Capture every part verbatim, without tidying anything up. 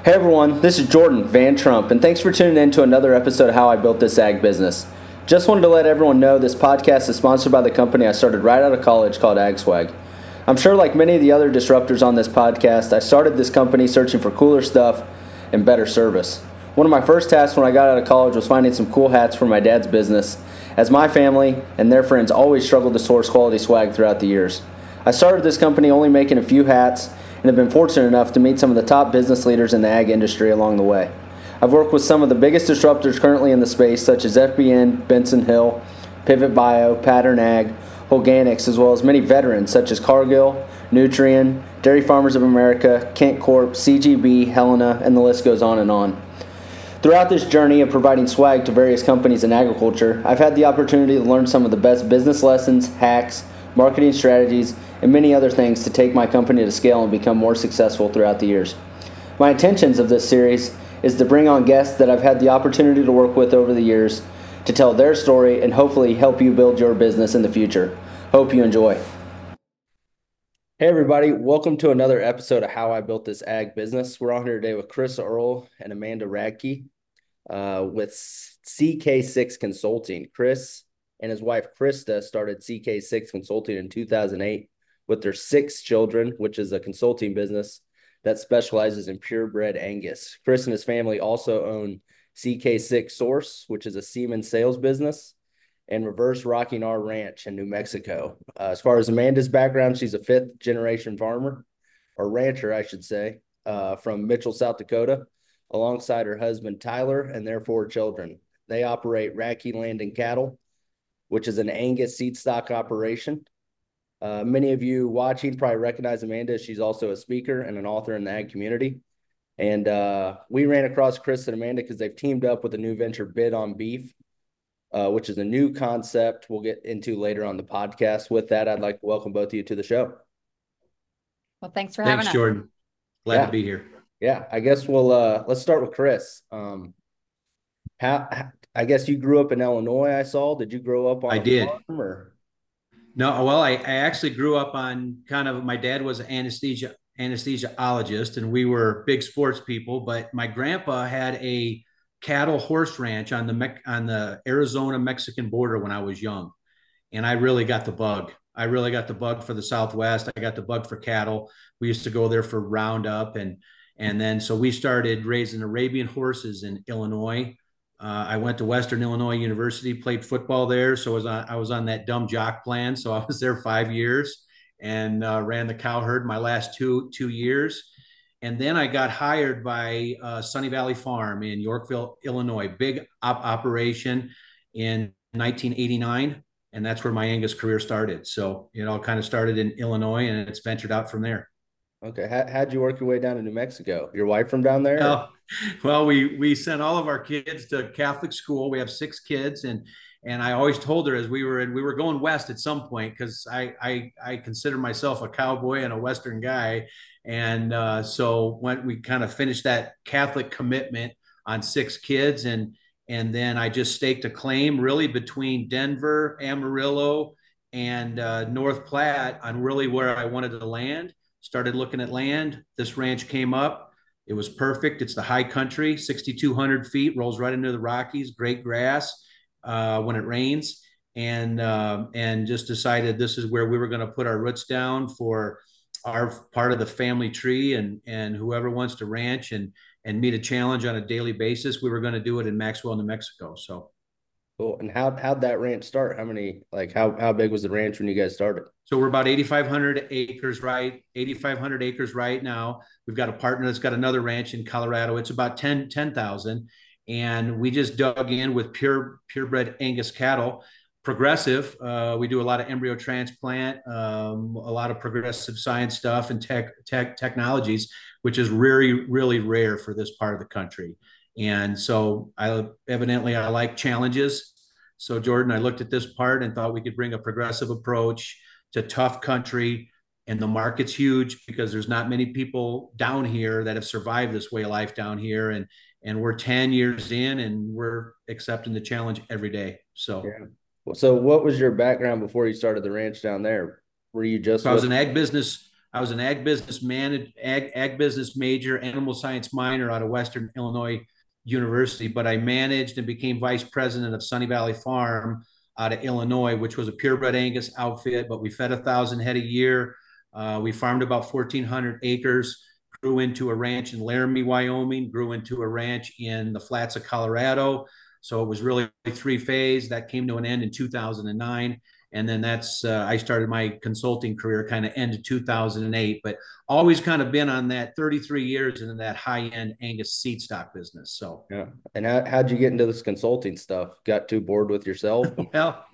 Hey everyone, this is Jordan Van Trump, and thanks for tuning in to another episode of How I Built This Ag Business. Just wanted to let everyone know this podcast is sponsored by the company I started right out of college called AgSwag. I'm sure, like many of the other disruptors on this podcast, I started this company searching for cooler stuff and better service. One of my first tasks when I got out of college was finding some cool hats for my dad's business, as my family and their friends always struggled to source quality swag throughout the years. I started this company only making a few hats, and have been fortunate enough to meet some of the top business leaders in the ag industry along the way. I've worked with some of the biggest disruptors currently in the space, such as F B N, Benson Hill, Pivot Bio, Pattern Ag, Holganix, as well as many veterans such as Cargill, Nutrien, Dairy Farmers of America, Kent Corp, C G B, Helena, and the list goes on and on. Throughout this journey of providing swag to various companies in agriculture, I've had the opportunity to learn some of the best business lessons, hacks, marketing strategies, and many other things to take my company to scale and become more successful throughout the years. My intentions of this series is to bring on guests that I've had the opportunity to work with over the years to tell their story and hopefully help you build your business in the future. Hope you enjoy. Hey everybody, welcome to another episode of How I Built This Ag Business. We're on here today with Chris Earl and Amanda Radke uh, with C K six Consulting. Chris and his wife Krista started C K six Consulting in two thousand eight with their six children, which is a consulting business that specializes in purebred Angus. Chris and his family also own C K six Source, which is a semen sales business, and Reverse Rocking Our Ranch in New Mexico. Uh, as far as Amanda's background, she's a fifth generation farmer, or rancher, I should say, uh, from Mitchell, South Dakota, alongside her husband Tyler and their four children. They operate Radke Land and Cattle, which is an Angus seed stock operation. Uh, many of you watching probably recognize Amanda. She's also a speaker and an author in the ag community. And uh, we ran across Chris and Amanda because they've teamed up with a new venture, Bid on Beef, uh, which is a new concept we'll get into later on the podcast. With that, I'd like to welcome both of you to the show. Well, thanks for having Thanks, us. Jordan. Glad Yeah. to be here. Yeah, I guess we'll uh, let's start with Chris. Um, how I guess you grew up in Illinois. I saw. Did you grow up on I a did. farm or? No, well, I, I actually grew up on kind of, my dad was an anesthesia anesthesiologist, and we were big sports people, but my grandpa had a cattle horse ranch on the on the Arizona Mexican border when I was young. And I really got the bug. I really got the bug for the Southwest. I got the bug for cattle. We used to go there for roundup, and and then so we started raising Arabian horses in Illinois. Uh, I went to Western Illinois University, played football there, so I was on I was on that dumb jock plan. So I was there five years and uh, ran the cow herd my last two two years, and then I got hired by uh, Sunny Valley Farm in Yorkville, Illinois, big op- operation in nineteen eighty-nine. And that's where my Angus career started. So it all kind of started in Illinois, and it's ventured out from there. Okay, how, how'd you work your way down to New Mexico? Your wife from down there? Or? Well, well, we we sent all of our kids to Catholic school. We have six kids, and and I always told her as we were in, we were going west at some point, because I, I I consider myself a cowboy and a Western guy, and uh, so when we kind of finished that Catholic commitment on six kids, and and then I just staked a claim really between Denver, Amarillo, and uh, North Platte on really where I wanted to land. Started looking at land. This ranch came up. It was perfect. It's the high country, six thousand two hundred feet, rolls right into the Rockies, great grass uh, when it rains. And, uh, and just decided this is where we were going to put our roots down for our part of the family tree, and, and whoever wants to ranch and, and meet a challenge on a daily basis, we were going to do it in Maxwell, New Mexico. So Cool. And how how'd that ranch start? How many like how how big was the ranch when you guys started? So we're about eighty-five hundred acres, right? eighty-five hundred acres right now. We've got a partner that's got another ranch in Colorado. It's about ten ten thousand. And we just dug in with pure purebred Angus cattle. Progressive. Uh, we do a lot of embryo transplant, um, a lot of progressive science stuff and tech, tech technologies, which is really, really rare for this part of the country. And so I evidently I like challenges. So Jordan, I looked at this part and thought we could bring a progressive approach to tough country. And the market's huge because there's not many people down here that have survived this way of life down here. And and we're ten years in, and we're accepting the challenge every day. So Yeah. Well, so what was your background before you started the ranch down there? Were you just So I was with? in ag business. I was an ag business man, ag, ag business major, animal science minor out of Western Illinois University, but I managed and became vice president of Sunny Valley Farm out of Illinois, which was a purebred Angus outfit, but we fed a thousand head a year. Uh, we farmed about fourteen hundred acres, grew into a ranch in Laramie, Wyoming, grew into a ranch in the flats of Colorado. So it was really three phase that came to an end in two thousand nine. And then that's, uh, I started my consulting career kind of end of two thousand eight, but always kind of been on that thirty-three years in that high end Angus seed stock business. So, yeah. And how, how'd you get into this consulting stuff? Got too bored with yourself? well,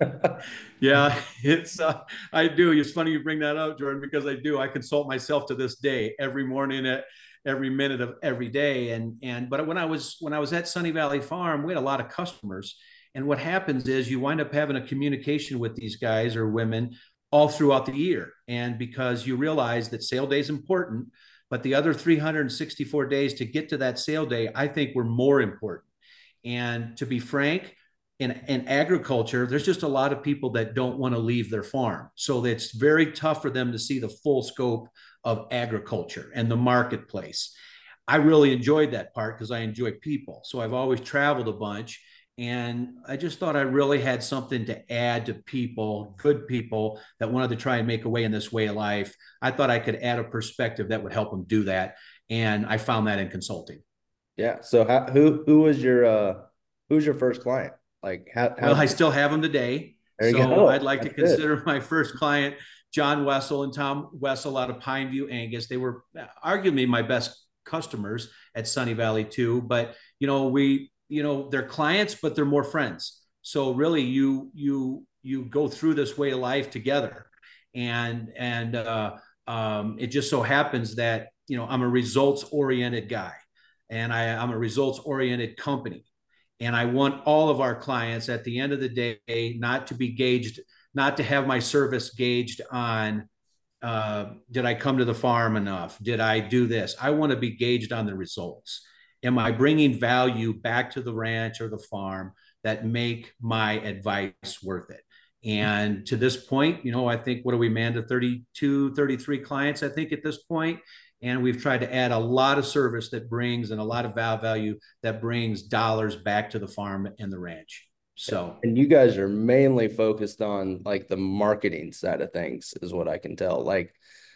yeah, it's, uh, I do. It's funny you bring that up, Jordan, because I do. I consult myself to this day, every morning at every minute of every day. And, and, but when I was, when I was at Sunny Valley Farm, we had a lot of customers. And what happens is you wind up having a communication with these guys or women all throughout the year. And because you realize that sale day is important, but the other three hundred sixty-four days to get to that sale day, I think were more important. And to be frank, in, in agriculture, there's just a lot of people that don't want to leave their farm. So it's very tough for them to see the full scope of agriculture and the marketplace. I really enjoyed that part because I enjoy people. So I've always traveled a bunch. And I just thought I really had something to add to people, good people that wanted to try and make a way in this way of life. I thought I could add a perspective that would help them do that. And I found that in consulting. Yeah. So how, who, who was your, uh, who's your first client? Like, how, how well, I still have them today. There you so go. I'd like That's to consider good. My first client, John Wessel and Tom Wessel out of Pineview, Angus. They were arguably my best customers at Sunny Valley too. But, you know, we, you know, they're clients, but they're more friends. So really you, you, you go through this way of life together. And, and uh, um, it just so happens that, you know, I'm a results oriented guy and I, I'm a results oriented company. And I want all of our clients at the end of the day, not to be gauged, not to have my service gauged on, uh, did I come to the farm enough? Did I do this? I want to be gauged on the results. Am I bringing value back to the ranch or the farm that make my advice worth it? And to this point, you know, I think, what do we man to thirty-two, thirty-three clients, I think at this point. And we've tried to add a lot of service that brings and a lot of value that brings dollars back to the farm and the ranch. So, and you guys are mainly focused on like the marketing side of things is what I can tell. Like,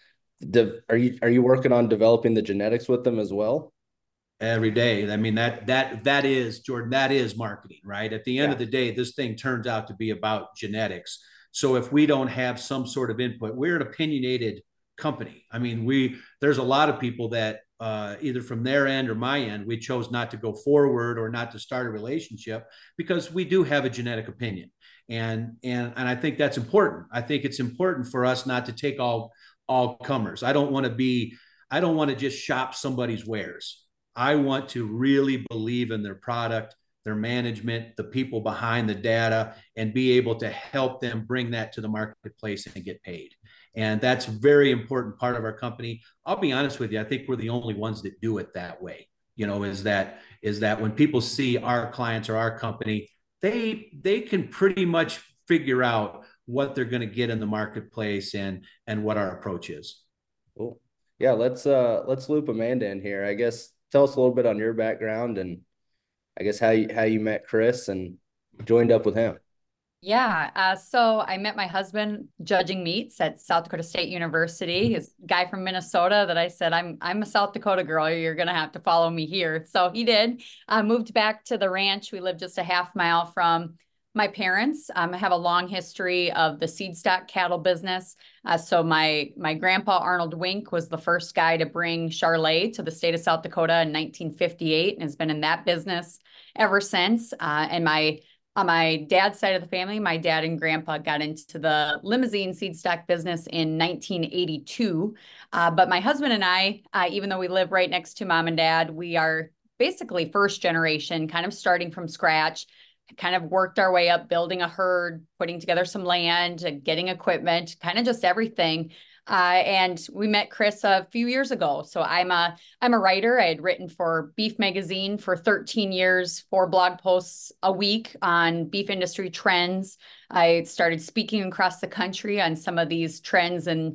de- are you, are you working on developing the genetics with them as well? Every day. I mean, that, that, that is, Jordan, that is marketing, right? At the end yeah. of the day, this thing turns out to be about genetics. So if we don't have some sort of input, we're an opinionated company. I mean, we, there's a lot of people that uh, either from their end or my end, we chose not to go forward or not to start a relationship because we do have a genetic opinion. And, and, and I think that's important. I think it's important for us not to take all, all comers. I don't want to be, I don't want to just shop somebody's wares. I want to really believe in their product, their management, the people behind the data, and be able to help them bring that to the marketplace and get paid. And that's a very important part of our company. I'll be honest with you. I think we're the only ones that do it that way. You know, is that, is that when people see our clients or our company, they, they can pretty much figure out what they're going to get in the marketplace and, and what our approach is. Cool. Yeah. Let's, uh, let's loop Amanda in here. I guess, tell us a little bit on your background and I guess how you, how you met Chris and joined up with him. Yeah. Uh, so I met my husband judging meats at South Dakota State University. He's a guy from Minnesota that I said, I'm, I'm a South Dakota girl. You're going to have to follow me here. So he did. I uh, moved back to the ranch. We lived just a half mile from my parents. Um, I have a long history of the seed stock cattle business. Uh, so my, my grandpa, Arnold Wink, was the first guy to bring Charolais to the state of South Dakota in nineteen fifty-eight and has been in that business ever since. Uh, and my, on my dad's side of the family, my dad and grandpa got into the limousine seed stock business in nineteen eighty-two. Uh, but my husband and I, uh, even though we live right next to mom and dad, we are basically first generation, kind of starting from scratch. Kind of worked our way up, building a herd, putting together some land, getting equipment, kind of just everything. Uh, and we met Chris a few years ago. So I'm a, I'm a writer. I had written for Beef Magazine for thirteen years, four blog posts a week on beef industry trends. I started speaking across the country on some of these trends and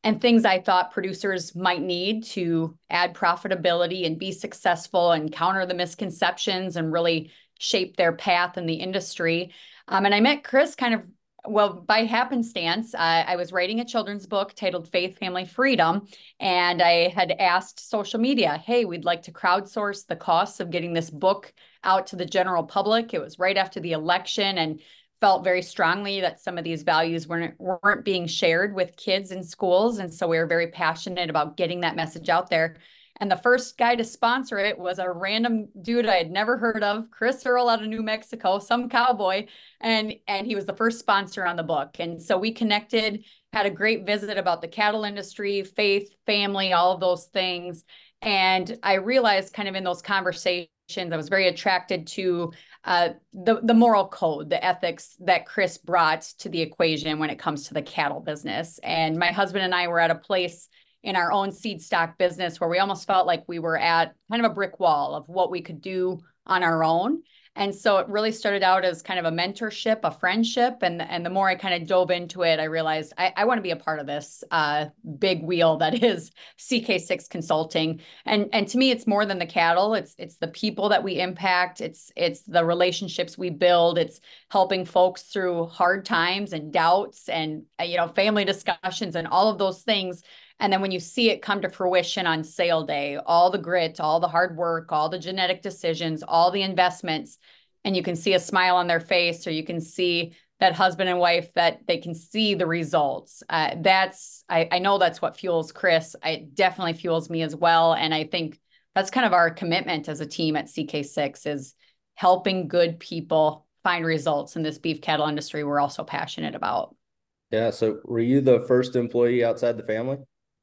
and things I thought producers might need to add profitability and be successful and counter the misconceptions and really shape their path in the industry. Um, and I met Chris kind of, well, by happenstance. I, I was writing a children's book titled Faith, Family, Freedom. And I had asked social media, hey, we'd like to crowdsource the costs of getting this book out to the general public. It was right after the election, and felt very strongly that some of these values weren't, weren't being shared with kids in schools. And so we were very passionate about getting that message out there. And the first guy to sponsor it was a random dude I had never heard of, Chris Earl out of New Mexico, some cowboy. And, and he was the first sponsor on the book. And so we connected, had a great visit about the cattle industry, faith, family, all of those things. And I realized kind of in those conversations, I was very attracted to uh, the, the moral code, the ethics that Chris brought to the equation when it comes to the cattle business. And my husband and I were at a place in our own seed stock business where we almost felt like we were at kind of a brick wall of what we could do on our own. And so it really started out as kind of a mentorship, a friendship. And, and the more I kind of dove into it, I realized I, I want to be a part of this uh, big wheel that is C K six Consulting. And, and to me, it's more than the cattle. It's, it's the people that we impact. It's, it's the relationships we build. It's helping folks through hard times and doubts and, you know, family discussions and all of those things. And then when you see it come to fruition on sale day, all the grit, all the hard work, all the genetic decisions, all the investments, and you can see a smile on their face, or you can see that husband and wife that they can see the results. Uh, that's, I, I know that's what fuels Chris. It definitely fuels me as well. And I think that's kind of our commitment as a team at C K six, is helping good people find results in this beef cattle industry we're also passionate about. Yeah. So were you the first employee outside the family?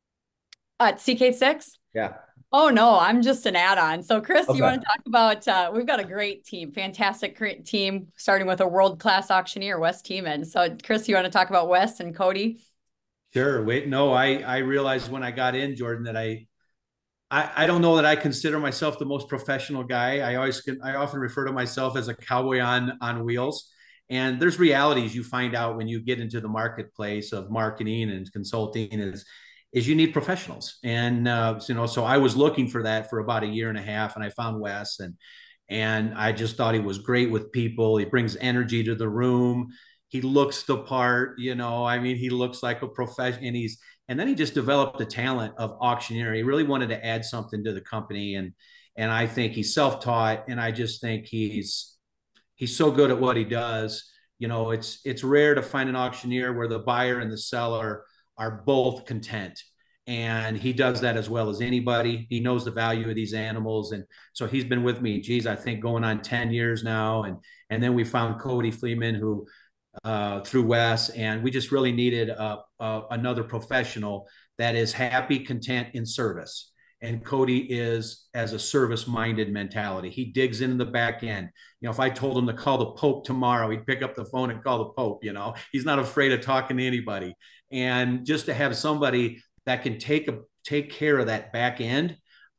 At C K six? Yeah. Oh, no, I'm just an add-on. So Chris, Okay. you want to talk about, uh, we've got a great team, fantastic team, starting with a world-class auctioneer, Wes Tiemann. So Chris, you want to talk about Wes and Cody? Sure. Wait, no, I, I realized when I got in, Jordan, that I, I, I don't know that I consider myself the most professional guy. I always, I often refer to myself as a cowboy on, on wheels. And there's realities you find out when you get into the marketplace of marketing and consulting is, is you need professionals. And, uh, you know, so I was looking for that for about a year and a half, and I found Wes, and, and I just thought he was great with people. He brings energy to the room. He looks the part, you know, I mean, he looks like a professional, and he's, and then he just developed the talent of auctioneer. He really wanted to add something to the company. And, and I think he's self-taught, and I just think he's, he's so good at what he does. You know, it's, it's rare to find an auctioneer where the buyer and the seller are both content. And he does that as well as anybody. He knows the value of these animals. And so he's been with me, geez, I think going on ten years now. And, and then we found Cody Fleeman, who uh, through Wes, and we just really needed a, a, another professional that is happy, content in service. And Cody is as a service-minded mentality. He digs into the back end. You know, if I told him to call the Pope tomorrow, he'd pick up the phone and call the Pope. You know, he's not afraid of talking to anybody. And just to have somebody that can take a take care of that back end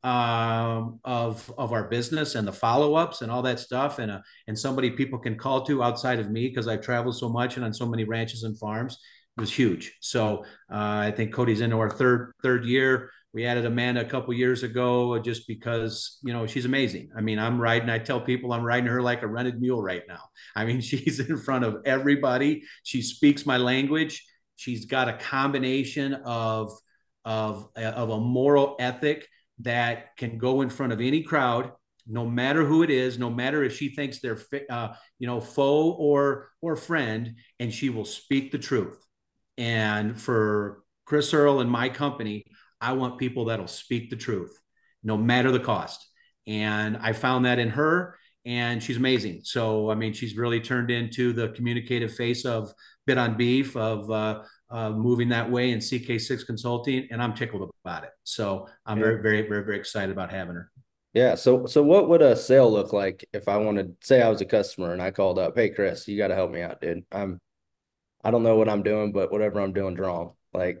um, of of our business and the follow-ups and all that stuff, and a, and somebody people can call to outside of me, because I've traveled so much and on so many ranches and farms, was huge. So uh, I think Cody's into our third third year. We added Amanda a couple years ago just because, you know, she's amazing. I mean, I'm riding, I tell people I'm riding her like a rented mule right now. I mean, she's in front of everybody. She speaks my language. She's got a combination of, of, of a moral ethic that can go in front of any crowd, no matter who it is, no matter if she thinks they're, uh, you know, foe or, or friend, and she will speak the truth. And for Chris Earl and my company, I want people that'll speak the truth, no matter the cost. And I found that in her, and she's amazing. So, I mean, she's really turned into the communicative face of Bit on Beef, of uh, uh, moving that way in C K six Consulting, and I'm tickled about it. So I'm yeah. very, very, very, very excited about having her. Yeah. So, so what would a sale look like if I wanted, say I was a customer and I called up, hey, Chris, you got to help me out, dude. I'm, I don't know what I'm doing, but whatever I'm doing wrong. Like,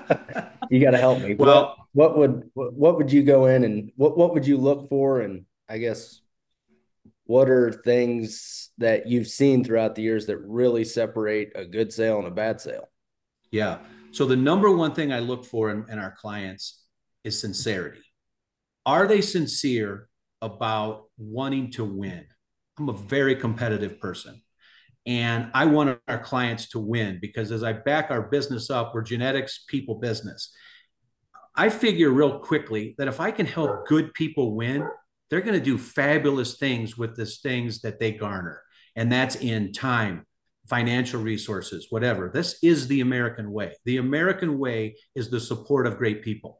you got to help me. Well, what, what would, what, what would you go in and what, what would you look for? And I guess, what are things that you've seen throughout the years that really separate a good sale and a bad sale? Yeah. So the number one thing I look for in, in our clients is sincerity. Are they sincere about wanting to win? I'm a very competitive person. And I want our clients to win because as I back our business up, we're genetics, people, business. I figure real quickly that if I can help good people win, they're going to do fabulous things with the things that they garner. And that's in time, financial resources, whatever. This is the American way. The American way is the support of great people.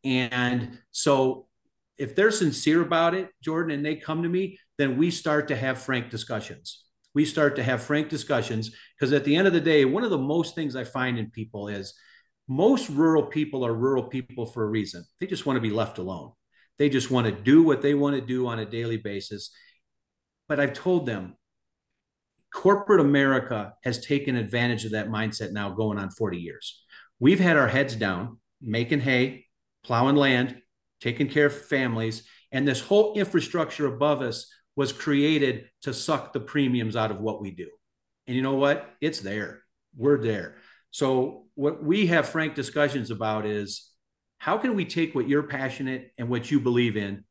And so if they're sincere about it, Jordan, and they come to me, then we start to have frank discussions. We start to have frank discussions because at the end of the day, one of the most things I find in people is most rural people are rural people for a reason. They just want to be left alone. They just want to do what they want to do on a daily basis. But I've told them, corporate America has taken advantage of that mindset now going on forty years. We've had our heads down, making hay, plowing land, taking care of families, and this whole infrastructure above us was created to suck the premiums out of what we do. And you know what? It's there. We're there. So what we have frank discussions about is how can we take what you're passionate and what you believe in,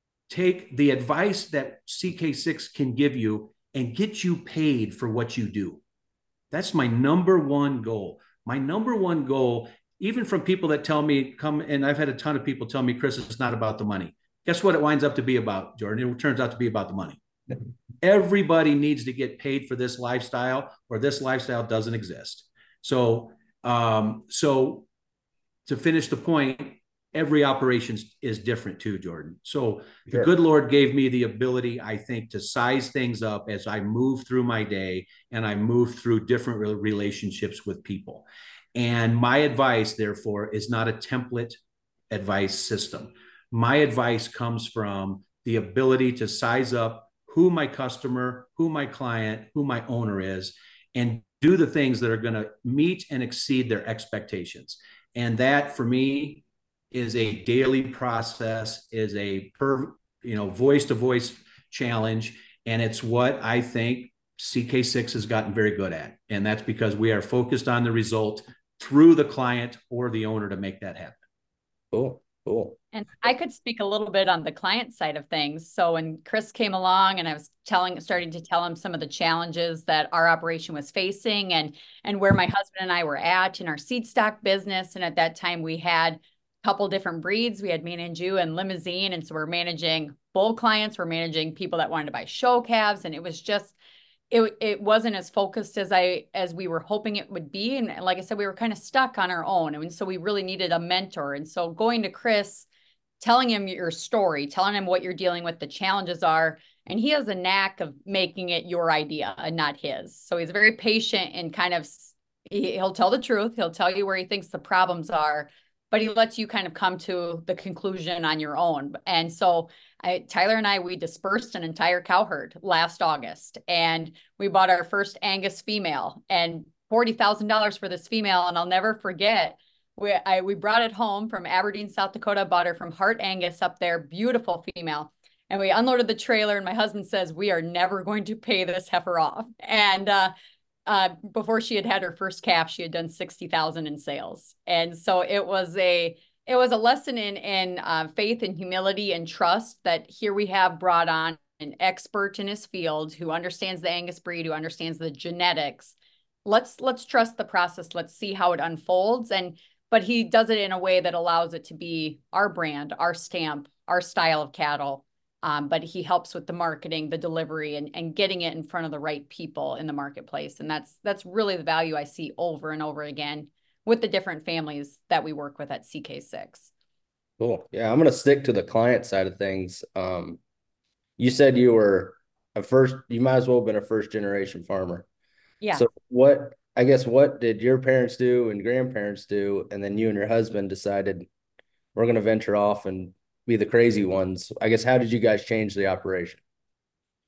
take the advice that C K six can give you and get you paid for what you do. That's my number one goal. My number one goal, even from people that tell me, come, and I've had a ton of people tell me, Chris, it's not about the money. Guess what it winds up to be about, Jordan? It turns out to be about the money. Everybody needs to get paid for this lifestyle or this lifestyle doesn't exist. So, um, so to finish the point, every operation is different too, Jordan. So the Sure. good Lord gave me the ability, I think, to size things up as I move through my day and I move through different relationships with people. And my advice, therefore, is not a template advice system. My advice comes from the ability to size up who my customer, who my client, who my owner is, and do the things that are going to meet and exceed their expectations. And that, for me, is a daily process, is a per, you know, voice to voice challenge. And it's what I think C K six has gotten very good at. And that's because we are focused on the result through the client or the owner to make that happen. Cool. Cool. And I could speak a little bit on the client side of things. So when Chris came along and I was telling, starting to tell him some of the challenges that our operation was facing and, and where my husband and I were at in our seed stock business. And at that time we had a couple different breeds. We had Maine and Jew and Limousine. And so we're managing bull clients. We're managing people that wanted to buy show calves. And it was just, it, it wasn't as focused as I, as we were hoping it would be. And like I said, we were kind of stuck on our own. And so we really needed a mentor. And so going to Chris, telling him your story, telling him what you're dealing with, the challenges are, and he has a knack of making it your idea and not his. So he's very patient and kind of, he'll tell the truth. He'll tell you where he thinks the problems are, but he lets you kind of come to the conclusion on your own. And so I, Tyler and I, we dispersed an entire cow herd last August, and we bought our first Angus female and forty thousand dollars for this female. And I'll never forget, we, I, we brought it home from Aberdeen, South Dakota, bought her from Hart Angus up there, beautiful female. And we unloaded the trailer and my husband says, we are never going to pay this heifer off. And, uh, uh, before she had had her first calf, she had done sixty thousand in sales. And so it was a, it was a lesson in, in, uh, faith and humility and trust that here we have brought on an expert in his field who understands the Angus breed, who understands the genetics. Let's, let's trust the process. Let's see how it unfolds. And, but he does it in a way that allows it to be our brand, our stamp, our style of cattle. Um, but he helps with the marketing, the delivery, and, and getting it in front of the right people in the marketplace. And that's that's really the value I see over and over again with the different families that we work with at C K six. Cool. Yeah, I'm going to stick to the client side of things. Um, you said you were a first, you might as well have been a first generation farmer. Yeah. So what, I guess, what did your parents do and grandparents do? And then you and your husband decided we're going to venture off and be the crazy ones. I guess, how did you guys change the operation?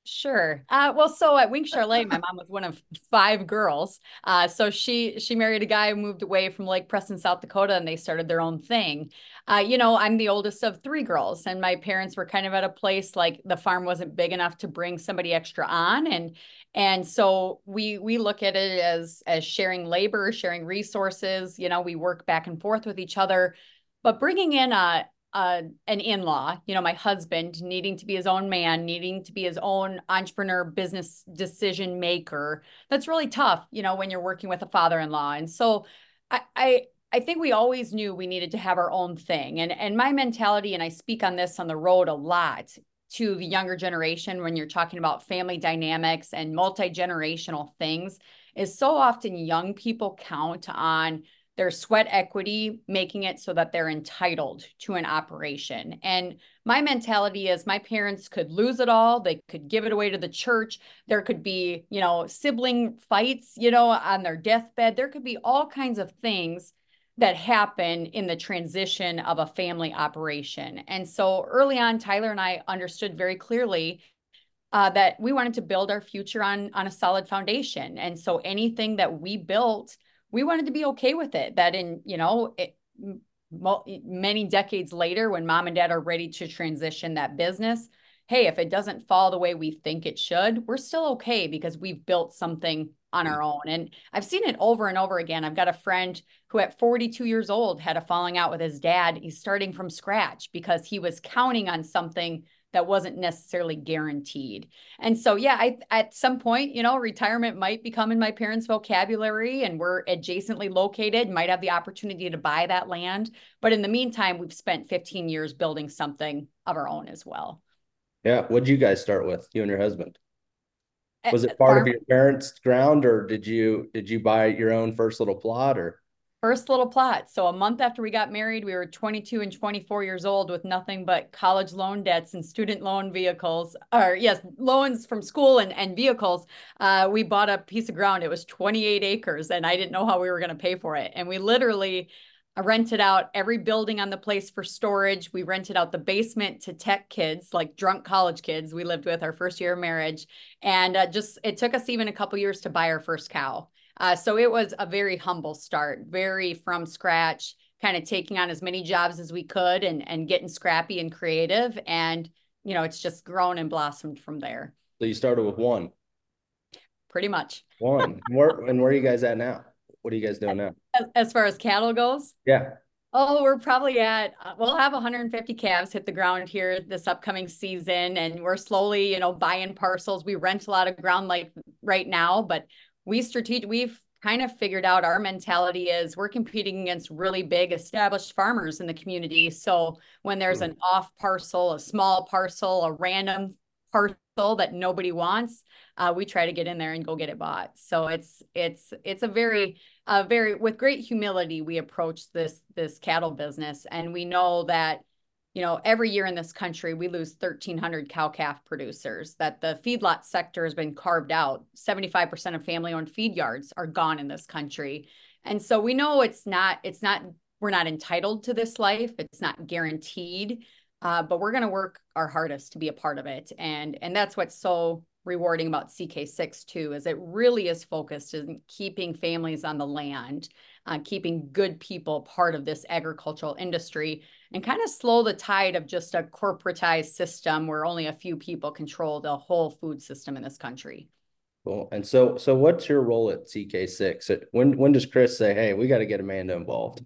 Sure. Uh, well, so at Wink Charlotte, my mom was one of five girls. Uh, so she she married a guy who moved away from Lake Preston, South Dakota, and they started their own thing. Uh, you know, I'm the oldest of three girls, and my parents were kind of at a place like the farm wasn't big enough to bring somebody extra on, and and so we we look at it as as sharing labor, sharing resources. You know, we work back and forth with each other, but bringing in a uh, an in-law, you know, my husband needing to be his own man, needing to be his own entrepreneur, business decision maker. That's really tough, you know, when you're working with a father-in-law. And so I, I, I think we always knew we needed to have our own thing. And, and my mentality, and I speak on this on the road a lot to the younger generation when you're talking about family dynamics and multi-generational things, is so often young people count on their sweat equity, making it so that they're entitled to an operation. And my mentality is my parents could lose it all. They could give it away to the church. There could be, you know, sibling fights, you know, on their deathbed. There could be all kinds of things that happen in the transition of a family operation. And so early on, Tyler and I understood very clearly uh, that we wanted to build our future on, on a solid foundation. And so anything that we built, we wanted to be okay with it, that in, you know, it, many decades later, when mom and dad are ready to transition that business, hey, if it doesn't fall the way we think it should, we're still okay because we've built something on our own. And I've seen it over and over again. I've got a friend who at forty-two years old had a falling out with his dad. He's starting from scratch because he was counting on something that wasn't necessarily guaranteed. And so, yeah, I, at some point, you know, retirement might become in my parents' vocabulary, and we're adjacently located, might have the opportunity to buy that land. But in the meantime, we've spent fifteen years building something of our own as well. Yeah. What'd you guys start with, you and your husband? Was it part Farm, of your parents' ground, or did you did you buy your own first little plot, or? First little plot. So a month after we got married, we were twenty-two and twenty-four years old with nothing but college loan debts and student loan vehicles, or yes, loans from school and, and vehicles. Uh, we bought a piece of ground. It was twenty-eight acres, and I didn't know how we were going to pay for it. And we literally rented out every building on the place for storage. We rented out the basement to tech kids, like drunk college kids we lived with our first year of marriage. And uh, just, it took us even a couple years to buy our first cow. Uh, so it was a very humble start, very from scratch, kind of taking on as many jobs as we could and, and getting scrappy and creative. And, you know, it's just grown and blossomed from there. So you started with one. Pretty much. One. Where, and where are you guys at now? What are you guys doing now? As, as far as cattle goes? Yeah. Oh, we're probably at, uh, we'll have one hundred fifty calves hit the ground here this upcoming season. And we're slowly, you know, buying parcels. We rent a lot of ground like right now, but we strategic, we've kind of figured out our mentality is we're competing against really big established farmers in the community. So when there's an off parcel, a small parcel, a random parcel that nobody wants, uh, we try to get in there and go get it bought. So it's, it's, it's a very, uh, very, with great humility, we approach this, this cattle business. And we know that, you know, every year in this country, we lose thirteen hundred cow-calf producers, that the feedlot sector has been carved out. seventy-five percent of family-owned feed yards are gone in this country. And so we know it's not, it's not, we're not entitled to this life. It's not guaranteed, uh, but we're going to work our hardest to be a part of it. And, and that's what's so rewarding about C K six too, is it really is focused on keeping families on the land, uh, keeping good people part of this agricultural industry, and kind of slow the tide of just a corporatized system where only a few people control the whole food system in this country. Cool. And so, so what's your role at C K six? When, when does Chris say, hey, we got to get Amanda involved?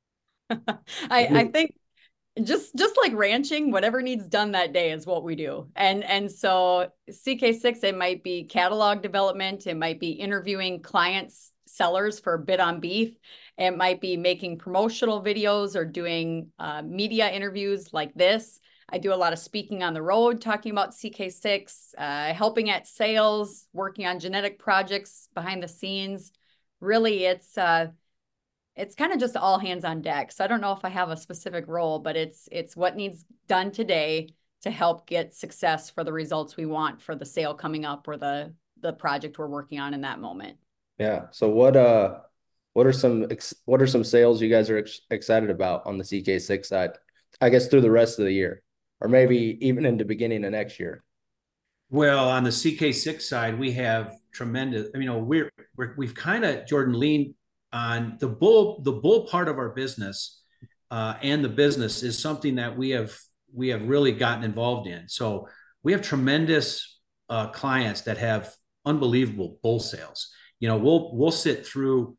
I, I think just, just like ranching, whatever needs done that day is what we do. And, and so C K six, it might be catalog development. It might be interviewing clients, sellers for bid on beef. It might be making promotional videos or doing uh, media interviews like this. I do a lot of speaking on the road, talking about C K six, uh, helping at sales, working on genetic projects behind the scenes. Really, it's uh, it's kind of just all hands on deck. So I don't know if I have a specific role, but it's it's what needs done today to help get success for the results we want for the sale coming up or the the project we're working on in that moment. Yeah. So what uh what are some what are some sales you guys are ex excited about on the C K six side? I guess through the rest of the year, or maybe even in the beginning of next year. Well, on the C K six side, we have tremendous. You know, we're, we're we've kind of Jordan leaned on the bull. The bull part of our business uh, and the business is something that we have we have really gotten involved in. So we have tremendous uh, clients that have unbelievable bull sales. You know, we'll we'll sit through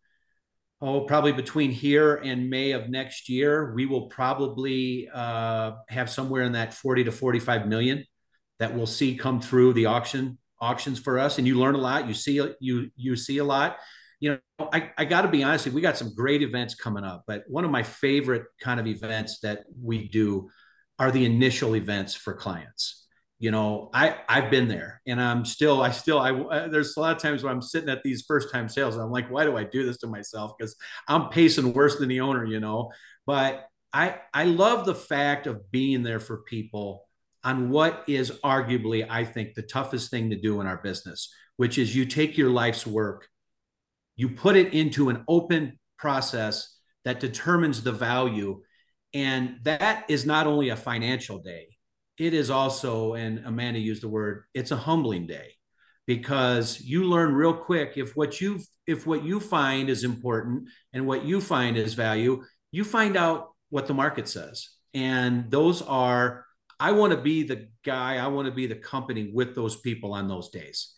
oh probably between here and May of next year, we will probably uh, have somewhere in that forty to forty-five million that we'll see come through the auction auctions for us. And you learn a lot. You see you you see a lot. You know, I, I got to be honest, we got some great events coming up, but one of my favorite kind of events that we do are the initial events for clients. You know, I I've been there, and I'm still I still I uh, there's a lot of times where I'm sitting at these first time sales, and I'm like, why do I do this to myself? Because I'm pacing worse than the owner, you know. But I I love the fact of being there for people on what is arguably, I think, the toughest thing to do in our business, which is you take your life's work, you put it into an open process that determines the value. And that is not only a financial day, it is also, and Amanda used the word, it's a humbling day, because you learn real quick if what you if what you find is important and what you find is value, you find out what the market says. And those are, I want to be the guy, I want to be the company with those people on those days.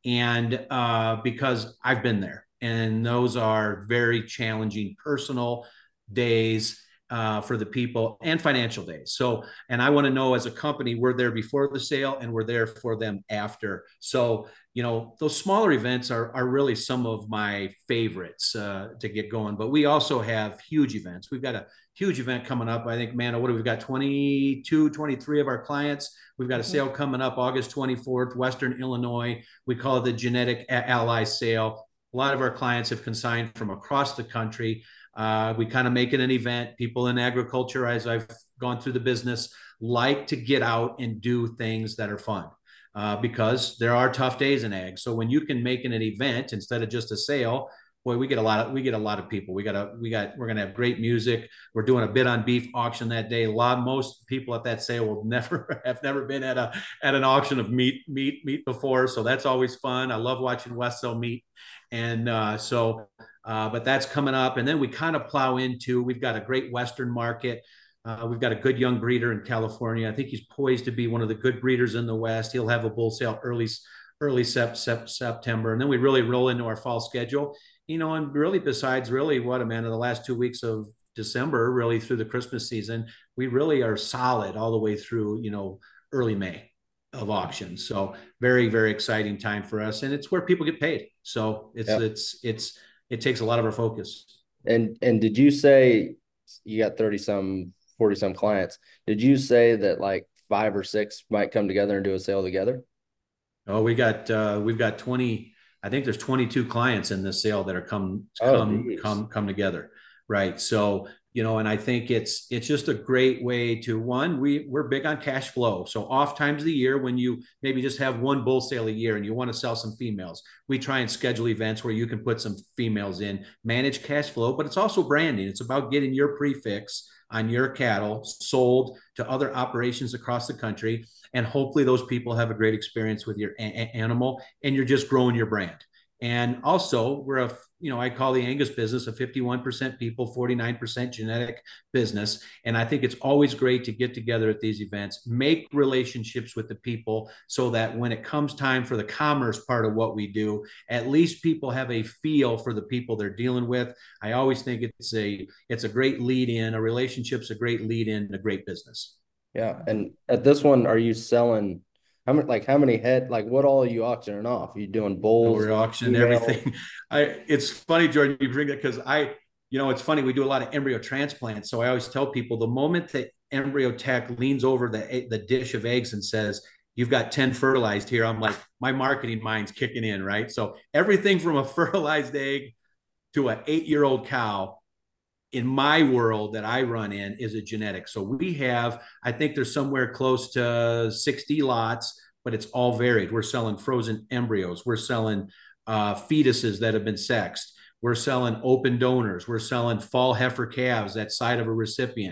And uh, because I've been there, and those are very challenging personal days uh, for the people, and financial days. So, and I want to know as a company, we're there before the sale and we're there for them after. So, you know, those smaller events are, are really some of my favorites uh, to get going. But we also have huge events. We've got a huge event coming up. I think, man, what do we've got? twenty-two, twenty-three of our clients. We've got a sale coming up August twenty-fourth, Western Illinois. We call it the Genetic Ally Sale. A lot of our clients have consigned from across the country. Uh, we kind of make it an event. People in agriculture, as I've gone through the business, like to get out and do things that are fun uh, because there are tough days in ag. So when you can make it an event instead of just a sale, boy, we get a lot of we get a lot of people. We got a we got we're gonna have great music. We're doing a bid on beef auction that day. A lot most people at that sale will never have never been at a at an auction of meat meat meat before, so that's always fun. I love watching West sell meat, and uh, so uh, but that's coming up, and then we kind of plow into. We've got a great Western market. Uh, we've got a good young breeder in California. I think he's poised to be one of the good breeders in the West. He'll have a bull sale early early sep, sep, September, and then we really roll into our fall schedule. You know, and really besides really what, Amanda, the last two weeks of December, really through the Christmas season, we really are solid all the way through, you know, early May of auctions. So very, very exciting time for us. And it's where people get paid. So it's, yeah. it's, it's, it takes a lot of our focus. And, and did you say you got thirty some, forty some clients? Did you say that like five or six might come together and do a sale together? Oh, we got, uh, we've got twenty, I think there's twenty-two clients in this sale that are come come oh, come come together, right? So, you know, and I think it's it's just a great way to, one, we we're big on cash flow. So off times of the year when you maybe just have one bull sale a year and you want to sell some females, we try and schedule events where you can put some females in, manage cash flow, but it's also branding. It's about getting your prefix on your cattle sold to other operations across the country. And hopefully those people have a great experience with your a- animal, and you're just growing your brand. And also we're a, you know, I call the Angus business a fifty-one percent people, forty-nine percent genetic business. And I think it's always great to get together at these events, make relationships with the people so that when it comes time for the commerce part of what we do, at least people have a feel for the people they're dealing with. I always think it's a, it's a great lead in, a relationship's a great lead in a great business. Yeah. And at this one, are you selling how many, like how many head, like what all are you auctioning off? Are you doing bulls? We're auctioning everything. I, it's funny, Jordan, you bring that because I, you know, it's funny. We do a lot of embryo transplants. So I always tell people the moment that embryo tech leans over the, the dish of eggs and says, you've got ten fertilized here, I'm like, my marketing mind's kicking in, right? So everything from a fertilized egg to an eight-year-old cow in my world that I run in is a genetic. So we have, I think there's somewhere close to sixty lots, but it's all varied. We're selling frozen embryos. We're selling uh, fetuses that have been sexed. We're selling open donors. We're selling fall heifer calves at side of a recipient.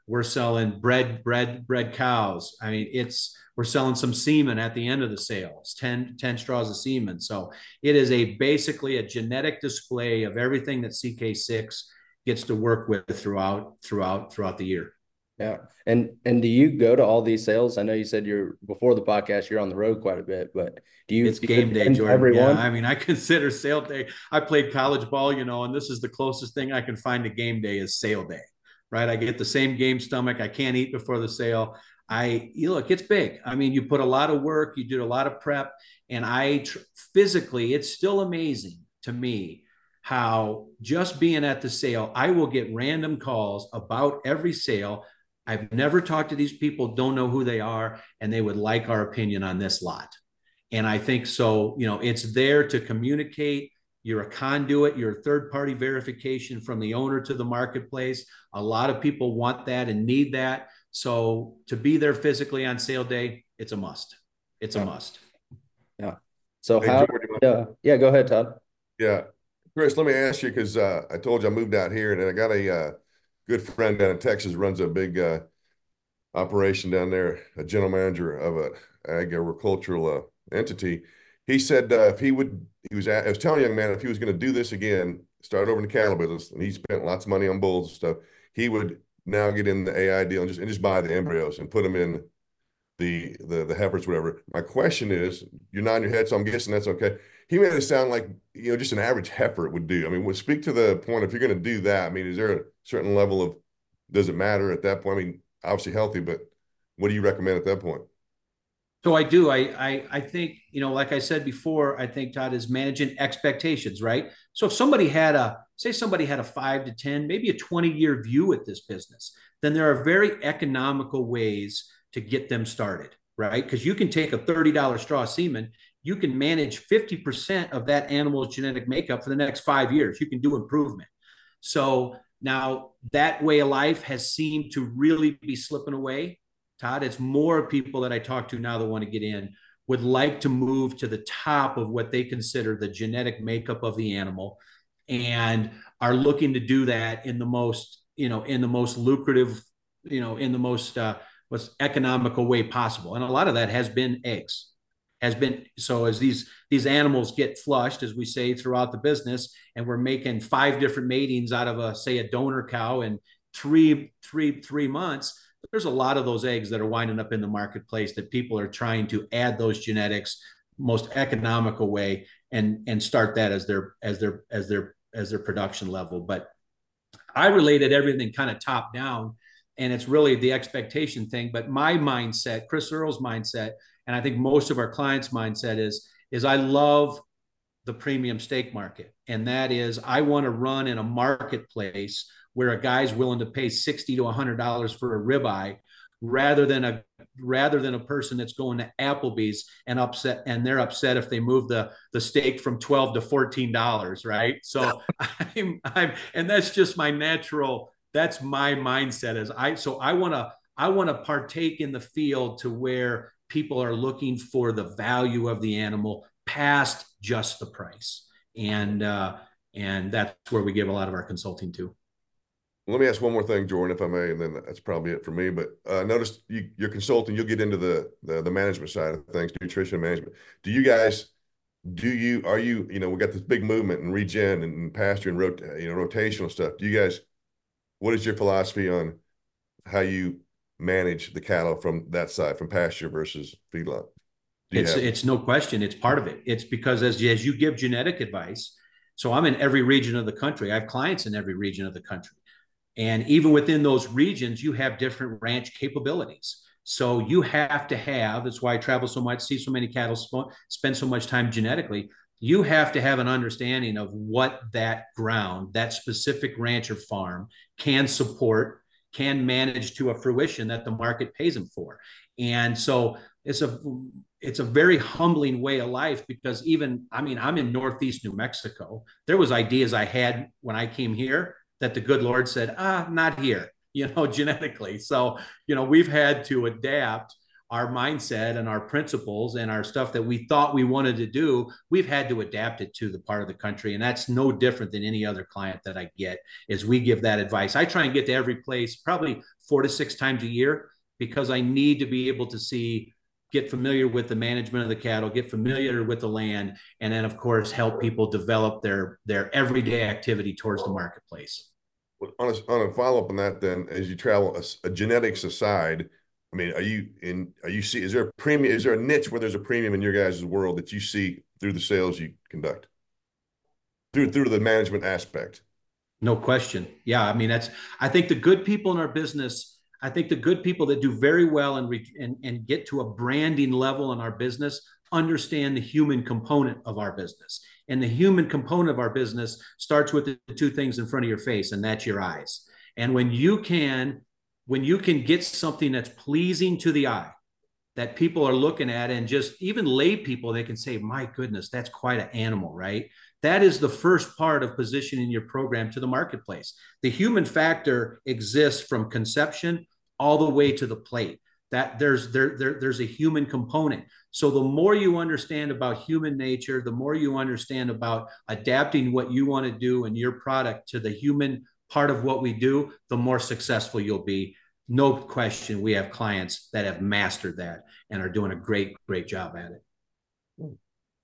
We're selling bred, bred, bred cows. I mean, it's, we're selling some semen at the end of the sales, ten, ten straws of semen. So it is a basically a genetic display of everything that C K six gets to work with throughout, throughout, throughout the year. Yeah. And and do you go to all these sales? I know you said you're before the podcast, you're on the road quite a bit, but do you It's do you game day, attend Jordan. everyone? Yeah, I mean, I consider sale day. I played college ball, you know, and this is the closest thing I can find to game day is sale day, right? I get the same game stomach. I can't eat before the sale. I you look, it's big. I mean, you put a lot of work, you do a lot of prep, and I tr- physically, it's still amazing to me how just being at the sale, I will get random calls about every sale. I've never talked to these people, don't know who they are, and they would like our opinion on this lot. And I think so, you know, it's there to communicate. You're a conduit, you're a third party verification from the owner to the marketplace. A lot of people want that and need that. So to be there physically on sale day, it's a must. It's a Yeah. must. Yeah. So Hey, how, George, you mind- uh, yeah, go ahead, Todd. yeah, Chris, let me ask you because uh, I told you I moved out here, and I got a uh, good friend down in Texas runs a big uh, operation down there, a general manager of a agricultural uh, entity. He said uh, if he would, he was, at, I was telling a young man if he was going to do this again, start over in the cattle business, and he spent lots of money on bulls and stuff, he would now get in the A I deal and just and just buy the embryos and put them in the the the heifers, whatever. My question is, you're nodding your head, so I'm guessing that's okay. He made it sound like, you know, just an average heifer would do. I mean, would speak to the point if you're going to do that. I mean, is there a certain level of, does it matter at that point? I mean, obviously healthy, but what do you recommend at that point? So I do. I, I I think, you know, like I said before, I think Todd is managing expectations, right? So if somebody had a, say somebody had a five to ten, maybe a twenty year view at this business, then there are very economical ways to get them started, right? Because you can take a thirty dollar straw semen, you can manage fifty percent of that animal's genetic makeup for the next five years. You can do improvement. So now that way of life has seemed to really be slipping away. Todd, it's more people that I talk to now that want to get in would like to move to the top of what they consider the genetic makeup of the animal and are looking to do that in the most, you know, in the most lucrative, you know, in the most uh, most economical way possible. And a lot of that has been eggs, has been. So as these these animals get flushed, as we say throughout the business, and we're making five different matings out of a, say, a donor cow in three, three, three months, there's a lot of those eggs that are winding up in the marketplace that people are trying to add those genetics most economical way and and start that as their as their as their as their production level. But I related everything kind of top down, and it's really the expectation thing. But my mindset, Chris Earle's mindset, and I think most of our clients' mindset is is I love the premium steak market, and that is I want to run in a marketplace where a guy's willing to pay sixty to a hundred dollars for a ribeye, rather than a rather than a person that's going to Applebee's and upset and they're upset if they move the the steak from twelve to fourteen dollars, right? So I'm I'm and that's just my natural. That's my mindset. As I so I want to I want to partake in the field to where people are looking for the value of the animal past just the price, and uh, and that's where we give a lot of our consulting to. Let me ask one more thing, Jordan, if I may, and then that's probably it for me. But I uh, noticed you, you're consulting, you'll get into the, the the management side of things, nutrition management. Do you guys, do you, are you, you know, we got this big movement in regen and pasture and rot, you know, rotational stuff. Do you guys, what is your philosophy on how you manage the cattle from that side, from pasture versus feedlot? It's it's no question. It's part of it. It's because as, as you give genetic advice, so I'm in every region of the country. I have clients in every region of the country. And even within those regions, you have different ranch capabilities. So you have to have, that's why I travel so much, see so many cattle, spend so much time genetically. You have to have an understanding of what that ground, that specific ranch or farm can support, can manage to a fruition that the market pays them for. And so it's a, it's a very humbling way of life because even, I mean, I'm in Northeast New Mexico. There was ideas I had when I came here that the good Lord said, ah, not here, you know, genetically. So, you know, we've had to adapt our mindset and our principles and our stuff that we thought we wanted to do, we've had to adapt it to the part of the country. And that's no different than any other client that I get, is we give that advice. I try and get to every place probably four to six times a year, because I need to be able to see, get familiar with the management of the cattle, get familiar with the land, and then of course help people develop their their everyday activity towards the marketplace. Well, on a, on a follow-up on that, then, as you travel, a, a genetics aside, I mean, are you in, are you see, is there a premium, is there a niche where there's a premium in your guys' world that you see through the sales you conduct? Through, through the management aspect? No question. Yeah. I mean, that's, I think the good people in our business, I think the good people that do very well and, re, and, and get to a branding level in our business understand the human component of our business. And the human component of our business starts with the two things in front of your face, and that's your eyes. And when you can, when you can get something that's pleasing to the eye, that people are looking at, and just even lay people, they can say, my goodness, that's quite an animal, right? That is the first part of positioning your program to the marketplace. The human factor exists from conception all the way to the plate. That there's there, there there's a human component. So the more you understand about human nature, the more you understand about adapting what you want to do and your product to the human part of what we do, the more successful you'll be. No question, we have clients that have mastered that and are doing a great, great job at it.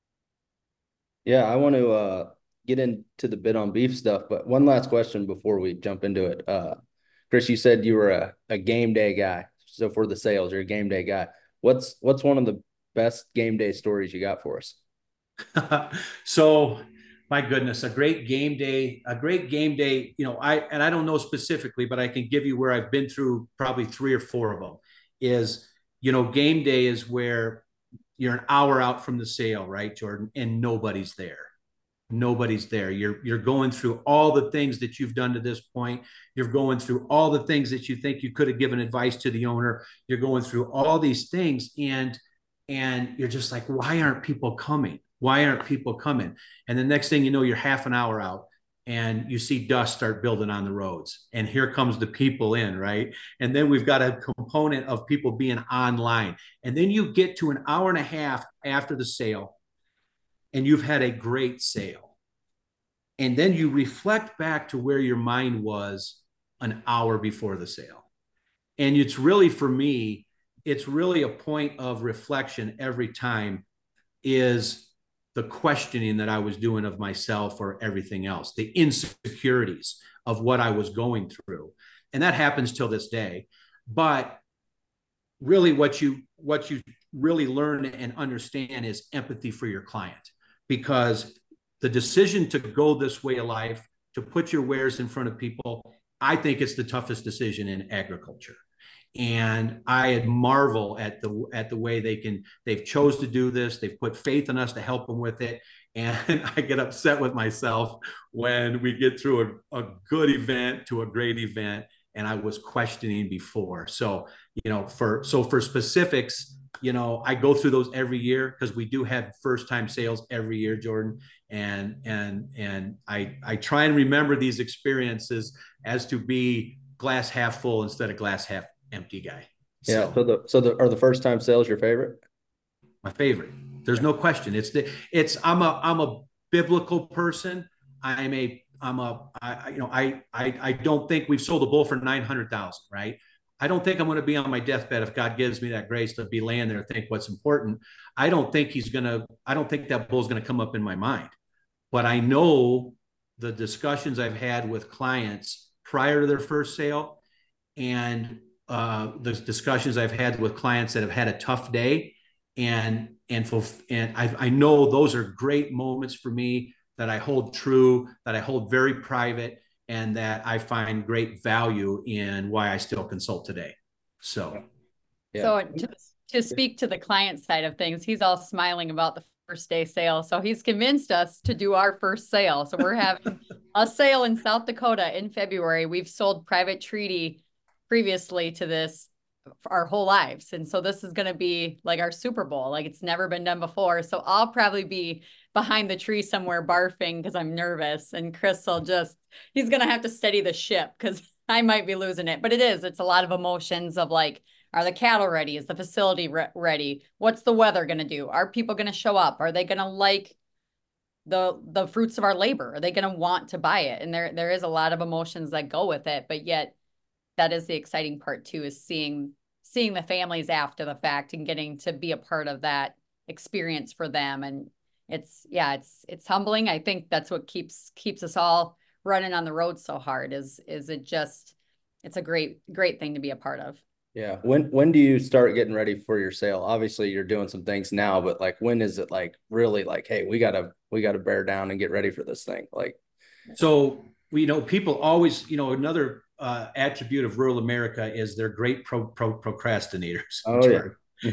Yeah, I want to uh, get into the bit on beef stuff, but one last question before we jump into it. Uh, Chris, you said you were a, a game day guy. So for the sales, you're a game day guy. What's what's one of the best game day stories you got for us? So, my goodness, a great game day, a great game day, you know, I, and I don't know specifically, but I can give you where I've been through probably three or four of them, is, you know, game day is where you're an hour out from the sale, right, Jordan? And nobody's there. Nobody's there. You're, you're going through all the things that you've done to this point. You're going through all the things that you think you could have given advice to the owner. You're going through all these things, and, and you're just like, why aren't people coming? Why aren't people coming? And the next thing you know, you're half an hour out and you see dust start building on the roads. And here comes the people in, right? And then we've got a component of people being online. And then you get to an hour and a half after the sale, and you've had a great sale. And then you reflect back to where your mind was an hour before the sale. And it's really, for me, it's really a point of reflection every time, is the questioning that I was doing of myself or everything else, the insecurities of what I was going through. And that happens till this day. But really what you, what you really learn and understand is empathy for your client, because the decision to go this way of life, to put your wares in front of people, I think it's the toughest decision in agriculture. And I marvel at the at the way they can they've chose to do this. They've put faith in us to help them with it. And I get upset with myself when we get through a, a good event to a great event, and I was questioning before. So, you know, for so for specifics, you know, I go through those every year, because we do have first time sales every year, Jordan. And and and I I try and remember these experiences as to be glass half full instead of glass half empty guy. Yeah. So, so the so the are the first time sales your favorite? My favorite. There's no question. It's the it's I'm a I'm a biblical person. I'm a I'm a I you know I I I don't think we've sold a bull for nine hundred thousand, right? I don't think I'm going to be on my deathbed, if God gives me that grace, to be laying there and think what's important. I don't think he's going to I don't think that bull's going to come up in my mind. But I know the discussions I've had with clients prior to their first sale, and uh, the discussions I've had with clients that have had a tough day, and and for, and I, I know those are great moments for me that I hold true, that I hold very private, and that I find great value in why I still consult today. So, yeah. So to, to speak to the client side of things, he's all smiling about the first day sale. So he's convinced us to do our first sale. So we're having a sale in South Dakota in February. We've sold private treaty previously to this our whole lives. And so this is going to be like our Super Bowl, like it's never been done before. So I'll probably be behind the tree somewhere barfing because I'm nervous. And Chris will just, he's going to have to steady the ship because I might be losing it. But it is, it's a lot of emotions of like Are the cattle ready? Is the facility re- ready? What's the weather going to do? Are people going to show up? Are they going to like the the fruits of our labor? Are they going to want to buy it? And there there is a lot of emotions that go with it, but yet that is the exciting part too, is seeing seeing the families after the fact and getting to be a part of that experience for them. And it's yeah, it's it's humbling. I think that's what keeps keeps us all running on the road so hard, is is it just it's a great great thing to be a part of. Yeah. When when do you start getting ready for your sale? Obviously you're doing some things now, but like when is it like really like, hey, we gotta we gotta bear down and get ready for this thing? Like, so we, you know, people always, you know, another uh, attribute of rural America is they're great pro, pro, procrastinators. oh yeah.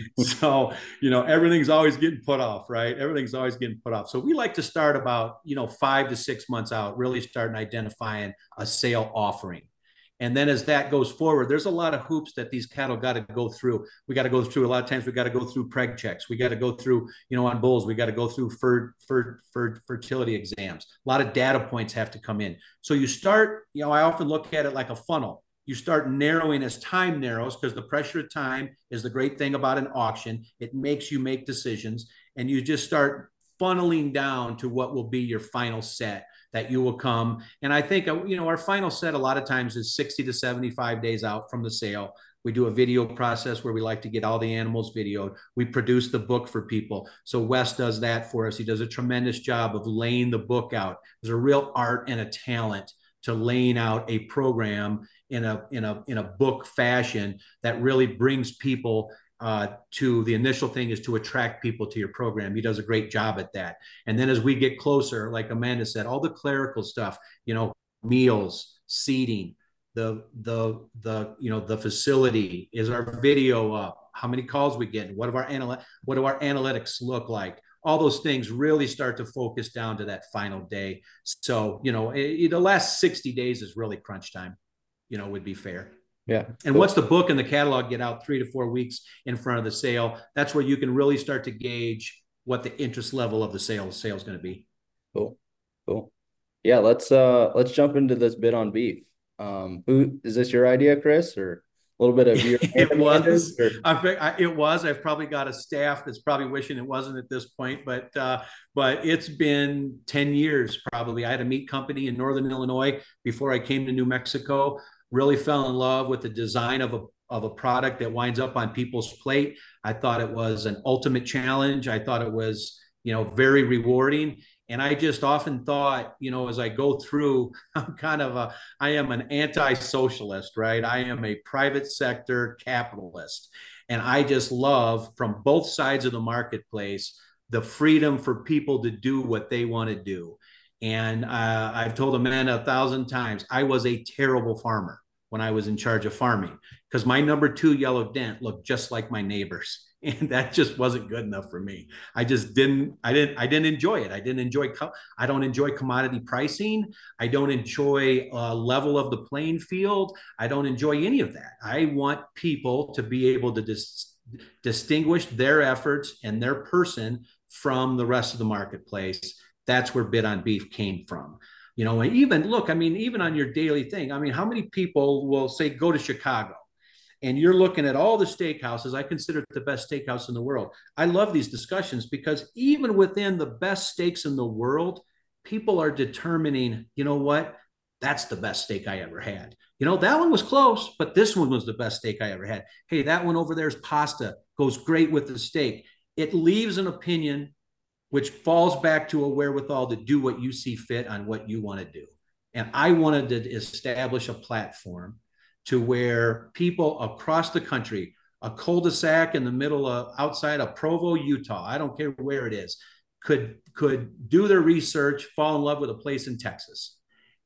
So, you know, everything's always getting put off, right? Everything's always getting put off. So we like to start about, you know, five to six months out, really starting identifying a sale offering. And then as that goes forward, there's a lot of hoops that these cattle got to go through. We got to go through, a lot of times we got to go through preg checks. We got to go through, you know, on bulls, we got to go through fer, fer, fer, fertility exams. A lot of data points have to come in. So you start, you know, I often look at it like a funnel. You start narrowing as time narrows, because the pressure of time is the great thing about an auction. It makes you make decisions, and you just start funneling down to what will be your final set that you will come. And I think, you know, our final set a lot of times is sixty to seventy-five days out from the sale. We do a video process where we like to get all the animals videoed. We produce the book for people. So Wes does that for us. He does a tremendous job of laying the book out. There's a real art and a talent to laying out a program in a in a in a book fashion that really brings people uh, to the initial thing is to attract people to your program. He does a great job at that. And then as we get closer, like Amanda said, all the clerical stuff, you know, meals, seating, the the the you know the facility, is our video up, how many calls we get, what do our anal- what do our analytics look like? All those things really start to focus down to that final day. So, you know, it, the last sixty days is really crunch time, you know, would be fair. Yeah. And cool. once the book and the catalog get out three to four weeks in front of the sale, that's where you can really start to gauge what the interest level of the sale sale is going to be. Cool. Cool. Yeah. Let's, uh, let's jump into this bid on beef. Um, who is this, your idea, Chris, or a little bit of your? It was. I, it was. I've probably got a staff that's probably wishing it wasn't at this point, but uh, but it's been ten years probably. I had a meat company in Northern Illinois before I came to New Mexico. Really fell in love with the design of a of a product that winds up on people's plate. I thought it was an ultimate challenge. I thought it was, you know, very rewarding. And I just often thought, you know, as I go through, I'm kind of a, I am an anti-socialist, right? I am a private sector capitalist. And I just love, from both sides of the marketplace, the freedom for people to do what they want to do. And uh, I've told Amanda a thousand times, I was a terrible farmer when I was in charge of farming, because my number two yellow dent looked just like my neighbor's. And that just wasn't good enough for me. I just didn't, I didn't, I didn't enjoy it. I didn't enjoy, I don't enjoy commodity pricing. I don't enjoy uh, level of the playing field. I don't enjoy any of that. I want people to be able to dis- distinguish their efforts and their person from the rest of the marketplace. That's where Bid on Beef came from. You know, and even look, I mean, even on your daily thing, I mean, how many people will say, go to Chicago? And you're looking at all the steakhouses. I consider it the best steakhouse in the world. I love these discussions because even within the best steaks in the world, people are determining, you know what, that's the best steak I ever had. You know, that one was close, but this one was the best steak I ever had. Hey, that one over there is pasta, goes great with the steak. It leaves an opinion which falls back to a wherewithal to do what you see fit on what you want to do. And I wanted to establish a platform to where people across the country, a cul-de-sac in the middle of outside of Provo, Utah, I don't care where it is, could could do their research, fall in love with a place in Texas,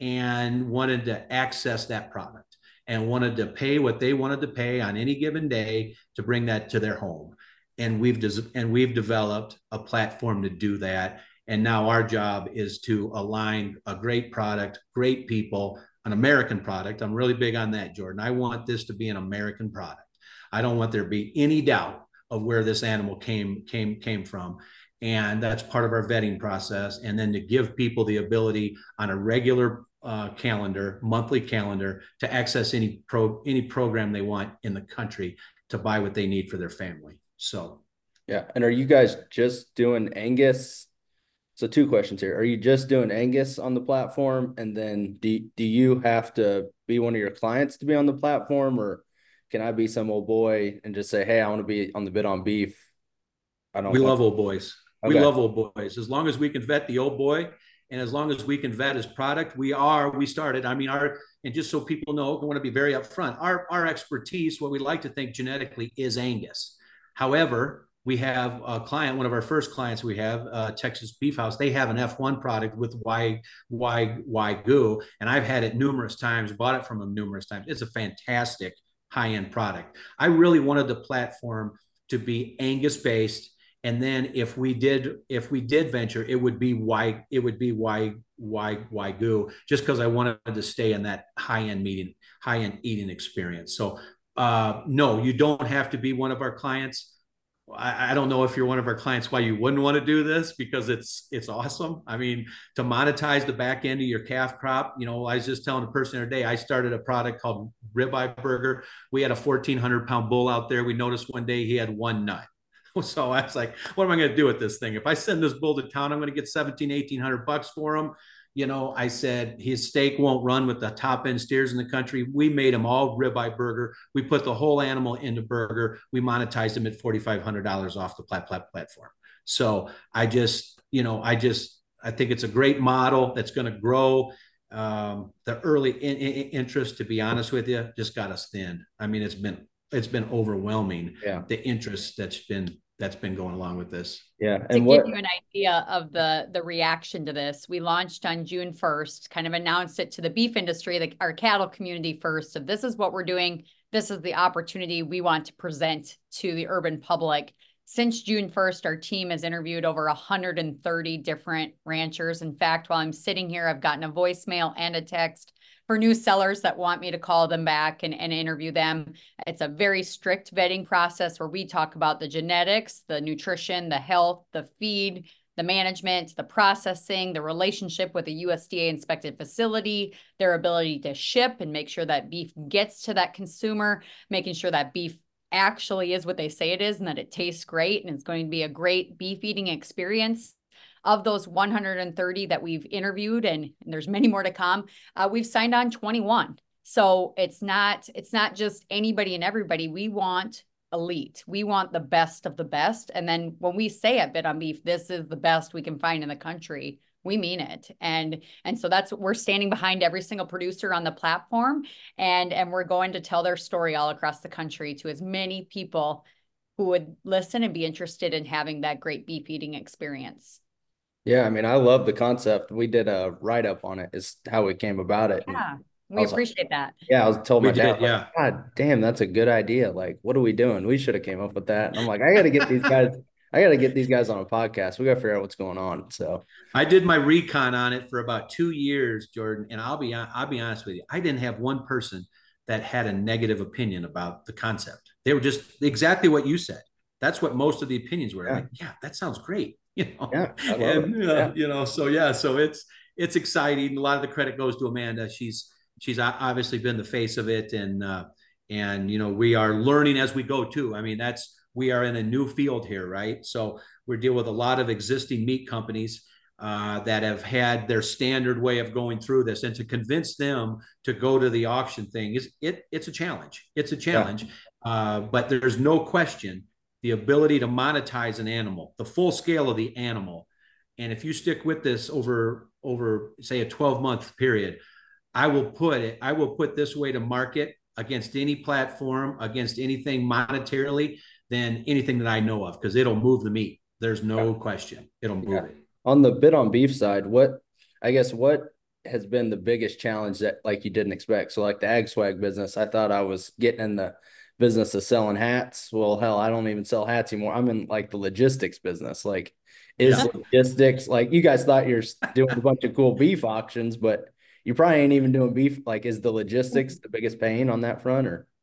and wanted to access that product and wanted to pay what they wanted to pay on any given day to bring that to their home. And we've des- and we've developed a platform to do that. And now our job is to align a great product, great people, an American product. I'm really big on that, Jordan. I want this to be an American product. I don't want there to be any doubt of where this animal came came came from. And that's part of our vetting process. And then to give people the ability on a regular uh, calendar, monthly calendar, to access any pro any program they want in the country to buy what they need for their family. So, yeah. And are you guys just doing Angus? So two questions here. Are you just doing Angus on the platform? And then do, do you have to be one of your clients to be on the platform, or can I be some old boy and just say, hey, I want to be on the Bid on Beef? I don't we want love old boys. Okay. We love old boys. As long as we can vet the old boy, and as long as we can vet his product, we are, we started, I mean, our, and just so people know, I want to be very upfront, our, our expertise, what we like to think genetically, is Angus. However, we have a client, one of our first clients we have, uh, Texas Beef House, they have an F one product with Y, Y, Wagyu, and I've had it numerous times, bought it from them numerous times. It's a fantastic high-end product. I really wanted the platform to be Angus based. And then if we did, if we did venture, it would be why it would be why why Wagyu, just because I wanted to stay in that high end meeting, high end eating experience. So uh, no, you don't have to be one of our clients. I, I don't know if you're one of our clients why you wouldn't want to do this, because it's it's awesome. I mean, to monetize the back end of your calf crop, you know, I was just telling a person the other day, I started a product called Ribeye Burger. We had a fourteen hundred pound bull out there. We noticed one day he had one nut. So I was like, what am I going to do with this thing? If I send this bull to town, I'm going to get seventeen, eighteen hundred bucks for him. You know, I said, his steak won't run with the top end steers in the country. We made him all ribeye burger. We put the whole animal into burger. We monetized him at forty-five hundred dollars off the plat, plat platform. So I just, you know, I just, I think it's a great model that's going to grow. Um, the early in, in, interest, to be honest with you, just got us thin. I mean, it's been, it's been overwhelming. Yeah. The interest that's been, that's been going along with this. Yeah. To And give what, you an idea of the the reaction to this, we launched on June first, kind of announced it to the beef industry, the, our cattle community first. Of this is what we're doing. This is the opportunity we want to present to the urban public. Since June first, our team has interviewed over one hundred thirty different ranchers. In fact, while I'm sitting here, I've gotten a voicemail and a text for new sellers that want me to call them back and, and interview them. It's a very strict vetting process where we talk about the genetics, the nutrition, the health, the feed, the management, the processing, the relationship with a U S D A inspected facility, their ability to ship and make sure that beef gets to that consumer, making sure that beef actually is what they say it is and that it tastes great and it's going to be a great beef eating experience. Of those one hundred thirty that we've interviewed, and, and there's many more to come, uh, we've signed on twenty-one. So it's not, it's not just anybody and everybody. We want elite. We want the best of the best. And then when we say at Bid on Beef, this is the best we can find in the country, we mean it. And, and so that's what we're standing behind every single producer on the platform. And, and we're going to tell their story all across the country to as many people who would listen and be interested in having that great beef eating experience. Yeah, I mean, I love the concept. We did a write-up on it, is how we came about it. Yeah, we appreciate like, that. Yeah, I was told my we dad, did, yeah. like, God damn, that's a good idea. Like, what are we doing? We should have came up with that. And I'm like, I got to get these guys, I got to get these guys on a podcast. We got to figure out what's going on. So I did my recon on it for about two years, Jordan. And I'll be, I'll be honest with you. I didn't have one person that had a negative opinion about the concept. They were just exactly what you said. That's what most of the opinions were. Yeah. Like, yeah, that sounds great. You know, yeah, and, uh, yeah. you know, so yeah, so it's, it's exciting. A lot of the credit goes to Amanda. She's, she's obviously been the face of it. And, uh, and, you know, we are learning as we go too. I mean, that's, we are in a new field here, right? So we're dealing with a lot of existing meat companies uh, that have had their standard way of going through this, and to convince them to go to the auction thing is it, it's a challenge. It's a challenge, yeah. uh, but there's no question the ability to monetize an animal, the full scale of the animal. And if you stick with this over, over say a twelve month period, I will put it, I will put this way to market against any platform, against anything monetarily than anything that I know of, because it'll move the meat. There's no yeah. question. It'll move yeah. it. On the Bid on Beef side, what, I guess, what has been the biggest challenge that like you didn't expect? So like the Ag Swag business, I thought I was getting in the business of selling hats. Well, hell, I don't even sell hats anymore. I'm in like the logistics business. Like, is yeah. logistics, like, you guys thought you're doing a bunch of cool beef auctions, but you probably ain't even doing beef. Like, is the logistics the biggest pain on that front, or?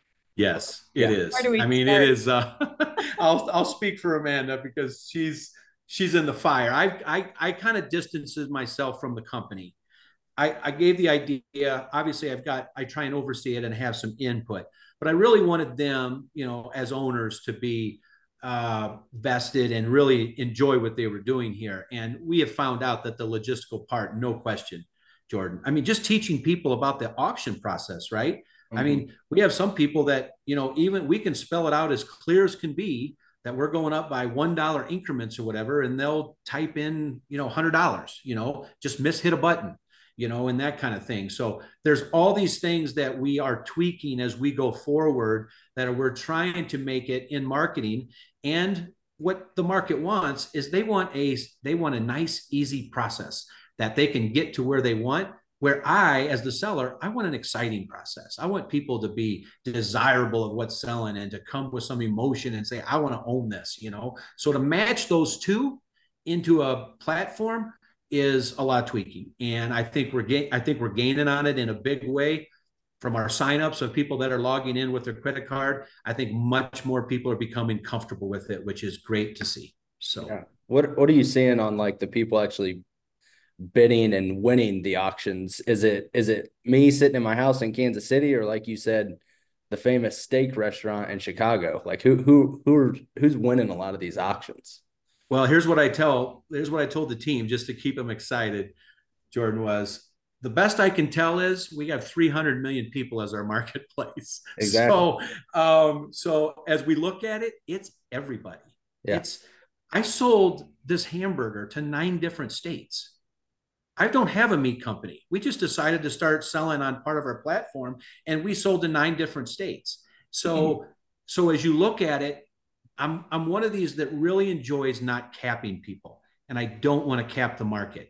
Yes, it yeah. is. I mean, start? it is. Uh, I'll I'll speak for Amanda because she's she's in the fire. I I I kind of distanced myself from the company. I, I gave the idea. Obviously, I've got, I try and oversee it and have some input. but I really wanted them, you know, as owners to be uh, vested and really enjoy what they were doing here. And we have found out that the logistical part, no question, Jordan. I mean, just teaching people about the auction process, right? Mm-hmm. I mean, we have some people that, you know, even we can spell it out as clear as can be that we're going up by one dollar increments or whatever, and they'll type in, you know, one hundred dollars, you know, just miss hit a button, you know, and that kind of thing. So there's all these things that we are tweaking as we go forward that we're trying to make it in marketing. And what the market wants is they want a they want a nice, easy process that they can get to where they want. Where I, as the seller, I want an exciting process. I want people to be desirable of what's selling and to come with some emotion and say, I want to own this, you know? So to match those two into a platform is a lot of tweaking. And I think we're ga- I think we're gaining on it in a big way from our signups of people that are logging in with their credit card. I think much more people are becoming comfortable with it, which is great to see. So yeah. what what are you seeing on like the people actually bidding and winning the auctions? Is it is it me sitting in my house in Kansas City, or like you said, the famous steak restaurant in Chicago? Like who who who are, who's winning a lot of these auctions? Well, here's what I tell here's what I told the team just to keep them excited, Jordan, was the best I can tell is we have three hundred million people as our marketplace. Exactly. So um so as we look at it, it's everybody. Yeah. It's I sold this hamburger to nine different states. I don't have a meat company. We just decided to start selling on part of our platform, and we sold to nine different states. So, mm-hmm. so as you look at it, I'm I'm one of these that really enjoys not capping people, and I don't want to cap the market.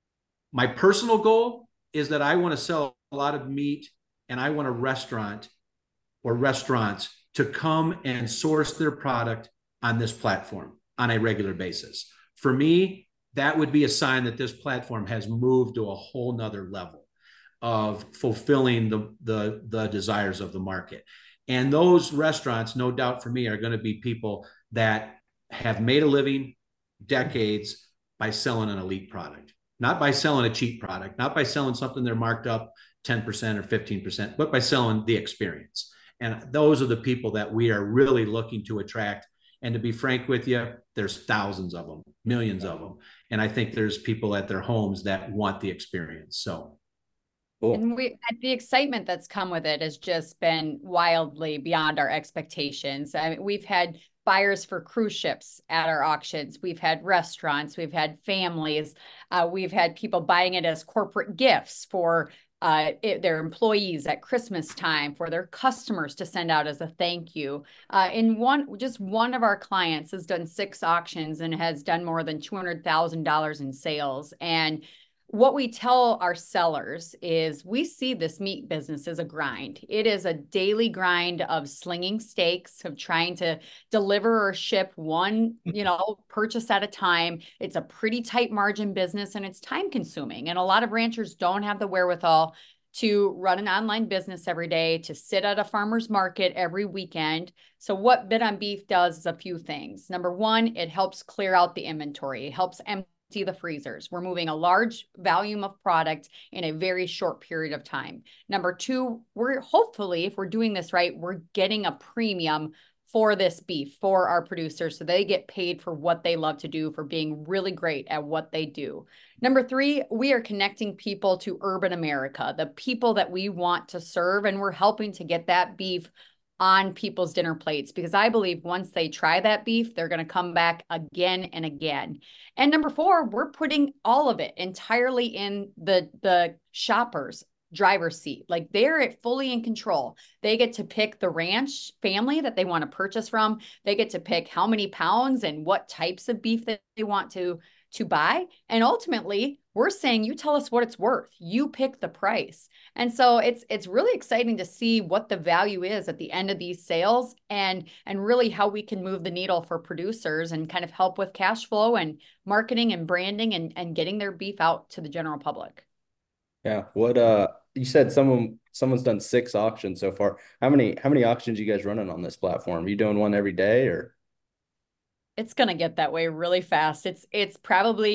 My personal goal is that I want to sell a lot of meat, and I want a restaurant or restaurants to come and source their product on this platform on a regular basis. For me, that would be a sign that this platform has moved to a whole nother level of fulfilling the, the, the desires of the market. And those restaurants, no doubt for me, are going to be people that have made a living decades by selling an elite product, not by selling a cheap product, not by selling something they're marked up ten percent or fifteen percent, but by selling the experience. And those are the people that we are really looking to attract. And to be frank with you, there's thousands of them, millions of them. And I think there's people at their homes that want the experience. So, cool. And we, the excitement that's come with it has just been wildly beyond our expectations. I mean, we've had buyers for cruise ships at our auctions. We've had restaurants, we've had families, uh, we've had people buying it as corporate gifts for uh, it, their employees at Christmas time, for their customers to send out as a thank you. Uh, in one, just one of our clients has done six auctions and has done more than two hundred thousand dollars in sales. And what we tell our sellers is we see this meat business as a grind. It is a daily grind of slinging steaks, of trying to deliver or ship one, you know, purchase at a time. It's a pretty tight margin business, and it's time consuming. And a lot of ranchers don't have the wherewithal to run an online business every day, to sit at a farmer's market every weekend. So what Bid on Beef does is a few things. Number one, it helps clear out the inventory. It helps empty the freezers. We're moving a large volume of product in a very short period of time. Number two, we're hopefully, if we're doing this right, we're getting a premium for this beef for our producers, so they get paid for what they love to do, for being really great at what they do. Number three, we are connecting people to urban America, the people that we want to serve, and we're helping to get that beef on people's dinner plates, because I believe once they try that beef, they're going to come back again and again. And number four, we're putting all of it entirely in the, the shopper's driver's seat. Like, they're fully in control. They get to pick the ranch family that they want to purchase from. They get to pick how many pounds and what types of beef that they want to to buy. And ultimately, we're saying, you tell us what it's worth. You pick the price. And so it's it's really exciting to see what the value is at the end of these sales, and and really how we can move the needle for producers and kind of help with cash flow and marketing and branding and, and getting their beef out to the general public. Yeah. What uh you said someone someone's done six auctions so far. How many how many auctions you guys running on this platform? Are you doing one every day, or? It's going to get that way really fast. It's it's probably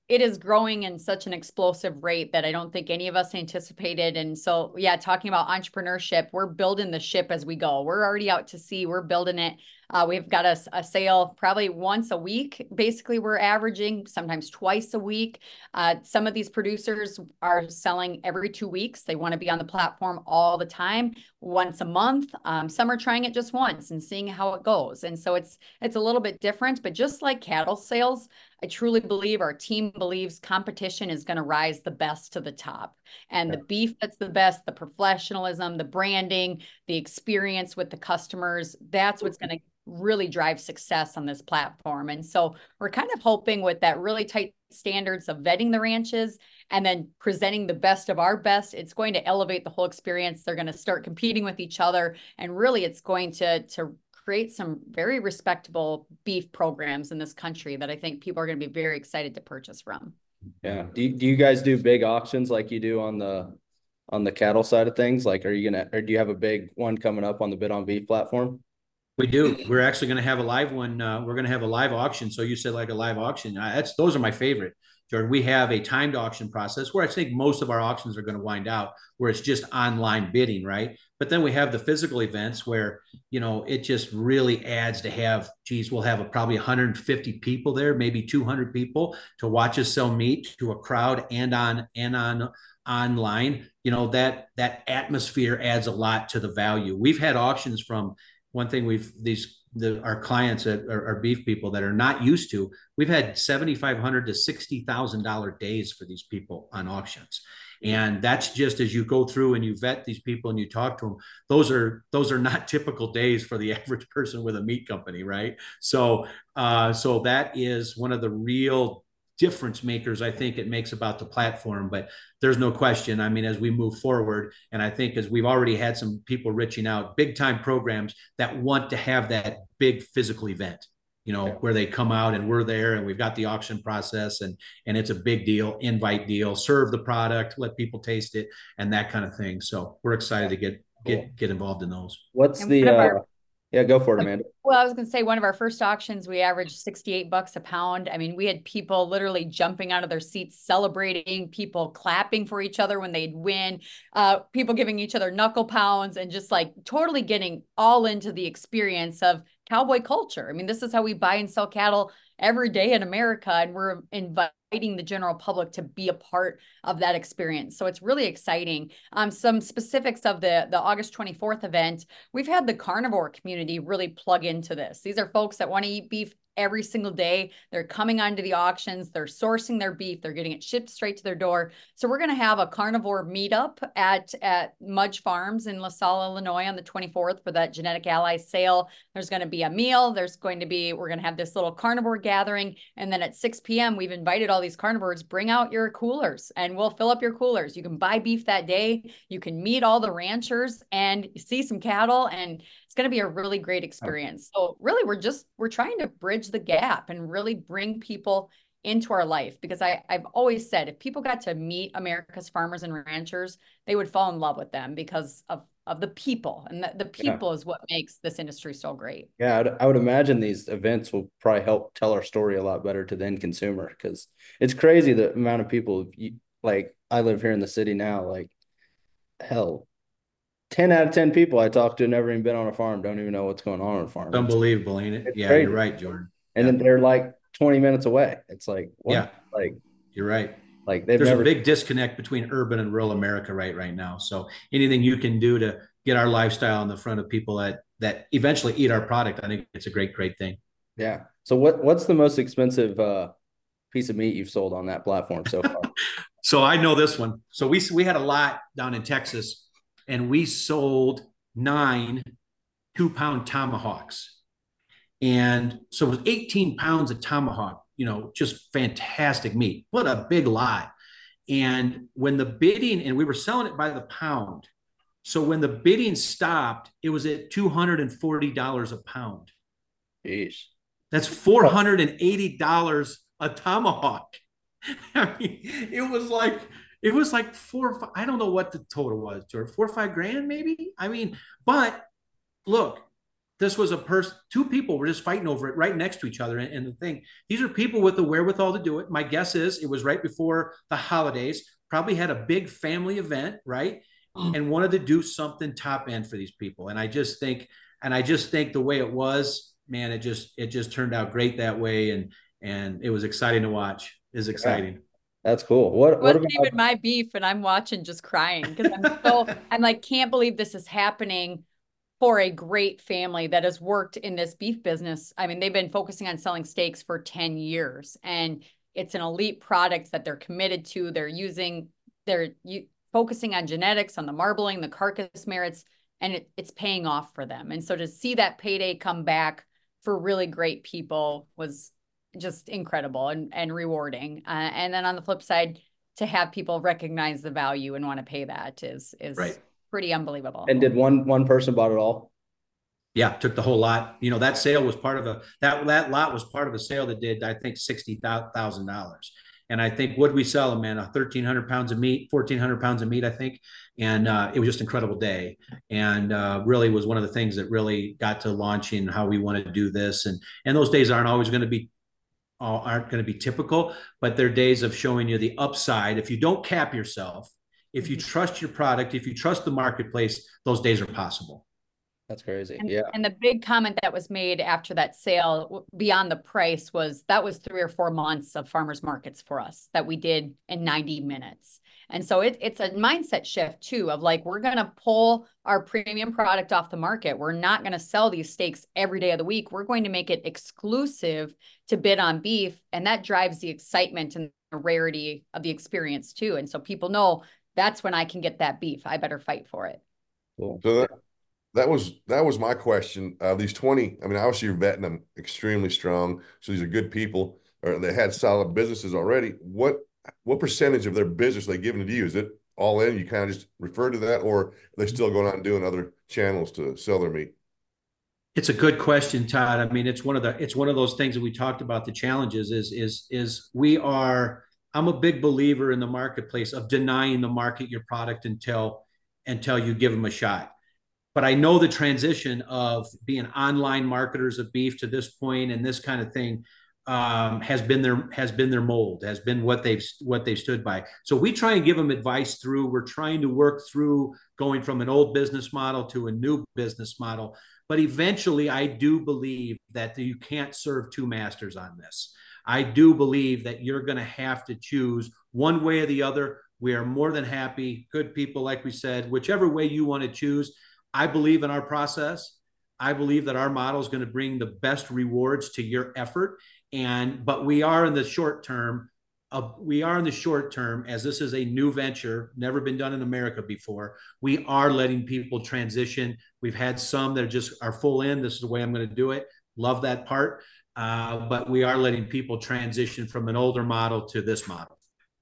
it is growing in such an explosive rate that I don't think any of us anticipated. And so, yeah, talking about entrepreneurship, we're building the ship as we go. We're already out to sea. We're building it. Uh, we've got a, a sale probably once a week. Basically, we're averaging sometimes twice a week. Uh, some of these producers are selling every two weeks. They want to be on the platform all the time, once a month. Um, some are trying it just once and seeing how it goes. And so it's it's a little bit different. But just like cattle sales, I truly believe, our team believes, competition is going to rise the best to the top. And the beef that's the best, the professionalism, the branding, the experience with the customers, that's what's going to really drive success on this platform. And so we're kind of hoping with that really tight standards of vetting the ranches and then presenting the best of our best, it's going to elevate the whole experience. They're going to start competing with each other. And really, it's going to, to create some very respectable beef programs in this country that I think people are going to be very excited to purchase from. Yeah. Do you, do you guys do big auctions like you do on the on the cattle side of things? Like, are you gonna, or do you have a big one coming up on the Bid on Beef platform? We do. We're actually going to have a live one. Uh, we're going to have a live auction. So you said like a live auction. Uh, that's those are my favorite, Jordan. We have a timed auction process where I think most of our auctions are going to wind out, where it's just online bidding, right? But then we have the physical events where, you know, it just really adds to have, geez, we'll have a, probably one hundred fifty people there, maybe two hundred people to watch us sell meat to a crowd and on and on online. You know, that that atmosphere adds a lot to the value. We've had auctions from one thing we've these the our clients that are, are beef people that are not used to. We've had seventy-five hundred to sixty thousand dollar days for these people on auctions, and that's just as you go through and you vet these people and you talk to them. Those are those are not typical days for the average person with a meat company, right? So, uh, so that is one of the real difference makers I think it makes about the platform. But there's no question, I mean, as we move forward, and I think as we've already had some people reaching out, big time programs that want to have that big physical event, you know, yeah. where they come out and we're there and we've got the auction process and and it's a big deal, invite deal, serve the product, let people taste it and that kind of thing. So we're excited to get get cool. get involved in those. What's and the uh our- Yeah, go for it, Amanda. Well, I was going to say one of our first auctions, we averaged sixty-eight bucks a pound. I mean, we had people literally jumping out of their seats, celebrating, people clapping for each other when they'd win, uh, people giving each other knuckle pounds and just like totally getting all into the experience of cowboy culture. I mean, this is how we buy and sell cattle every day in America, and we're inviting the general public to be a part of that experience. So it's really exciting. Um, some specifics of the, the August twenty-fourth event, we've had the carnivore community really plug into this. These are folks that want to eat beef every single day. They're coming onto the auctions. They're sourcing their beef. They're getting it shipped straight to their door. So we're going to have a carnivore meetup at, at Mudge Farms in LaSalle, Illinois on the twenty-fourth for that Genetic Allies sale. There's going to be a meal. There's going to be, we're going to have this little carnivore gathering. And then at six p.m., we've invited all these carnivores, bring out your coolers and we'll fill up your coolers. You can buy beef that day. You can meet all the ranchers and see some cattle, and it's going to be a really great experience. So really, we're just, we're trying to bridge the gap and really bring people into our life, because I, I've always said if people got to meet America's farmers and ranchers, they would fall in love with them because of, of the people, and the, the people yeah. is what makes this industry so great. Yeah, I'd, I would imagine these events will probably help tell our story a lot better to the end consumer, because it's crazy the amount of people, you, like I live here in the city now, like hell, ten out of ten people I talk to never even been on a farm, don't even know what's going on on a farm. Unbelievable, ain't it? It's yeah, crazy. You're right, Jordan. And yeah. then they're like twenty minutes away. It's like, what? Yeah, like you're right. Like there's never... a big disconnect between urban and rural America right right now. So anything you can do to get our lifestyle in the front of people that that eventually eat our product, I think it's a great, great thing. Yeah. So what what's the most expensive uh, piece of meat you've sold on that platform so far? So I know this one. So we we had a lot down in Texas, and we sold nine two pound tomahawks. And so it was eighteen pounds of tomahawk, you know, just fantastic meat. What a big lot. And when the bidding, and we were selling it by the pound. So when the bidding stopped, it was at two hundred forty dollars a pound. Jeez. That's four hundred eighty dollars a tomahawk. I mean, it was like, it was like four, or five, I don't know what the total was, George, four or five grand maybe. I mean, but look, this was a person, two people were just fighting over it right next to each other. And, and the thing, these are people with the wherewithal to do it. My guess is it was right before the holidays, probably had a big family event, right? And wanted to do something top end for these people. And I just think, and I just think the way it was, man, it just, it just turned out great that way. And, and it was exciting to watch. It was exciting. Yeah. That's cool. What, it what wasn't about even my beef, and I'm watching just crying because I'm so, I'm like, can't believe this is happening for a great family that has worked in this beef business. I mean, they've been focusing on selling steaks for ten years, and it's an elite product that they're committed to. They're using, they're you, focusing on genetics, on the marbling, the carcass merits, and it, it's paying off for them. And so to see that payday come back for really great people was just incredible and, and rewarding. Uh, and then on the flip side, to have people recognize the value and want to pay that is, is right. Pretty unbelievable. And did one, one person bought it all? Yeah. Took the whole lot. You know, that sale was part of a, that, that lot was part of a sale that did, I think, sixty thousand dollars. And I think, what we sell them, man, thirteen hundred pounds of meat, fourteen hundred pounds of meat, I think. And uh, it was just an incredible day. And uh, really was one of the things that really got to launching how we want to do this. And, and those days aren't always going to be, uh, aren't going to be typical, but they're days of showing you the upside. If you don't cap yourself, if you trust your product, if you trust the marketplace, those days are possible. That's crazy. And, yeah. And the big comment that was made after that sale beyond the price was that was three or four months of farmers markets for us that we did in ninety minutes. And so it, it's a mindset shift too, of like, we're going to pull our premium product off the market. We're not going to sell these steaks every day of the week. We're going to make it exclusive to Bid on Beef. And that drives the excitement and the rarity of the experience too. And so people know, that's when I can get that beef. I better fight for it. Cool. So that, that was that was my question. Uh, these twenty, I mean, obviously you're vetting them extremely strong. So these are good people, or they had solid businesses already. What what percentage of their business are they giving to you? Is it all in? You kind of just refer to that, or are they still going out and doing other channels to sell their meat? It's a good question, Todd. I mean, it's one of the it's one of those things that we talked about. The challenges is is is we are. I'm a big believer in the marketplace of denying the market your product until until you give them a shot. But I know the transition of being online marketers of beef to this point and this kind of thing um, has been their has been their mold, has been what they've what they've stood by. So we try and give them advice through. We're trying to work through going from an old business model to a new business model. But eventually, I do believe that you can't serve two masters on this. I do believe that you're going to have to choose one way or the other. We are more than happy, good people, like we said, whichever way you want to choose. I believe in our process. I believe that our model is going to bring the best rewards to your effort. And, but we are in the short term, uh, we are in the short term, as this is a new venture, never been done in America before. We are letting people transition. We've had some that are just are full in. This is the way I'm going to do it. Love that part. Uh, but we are letting people transition from an older model to this model.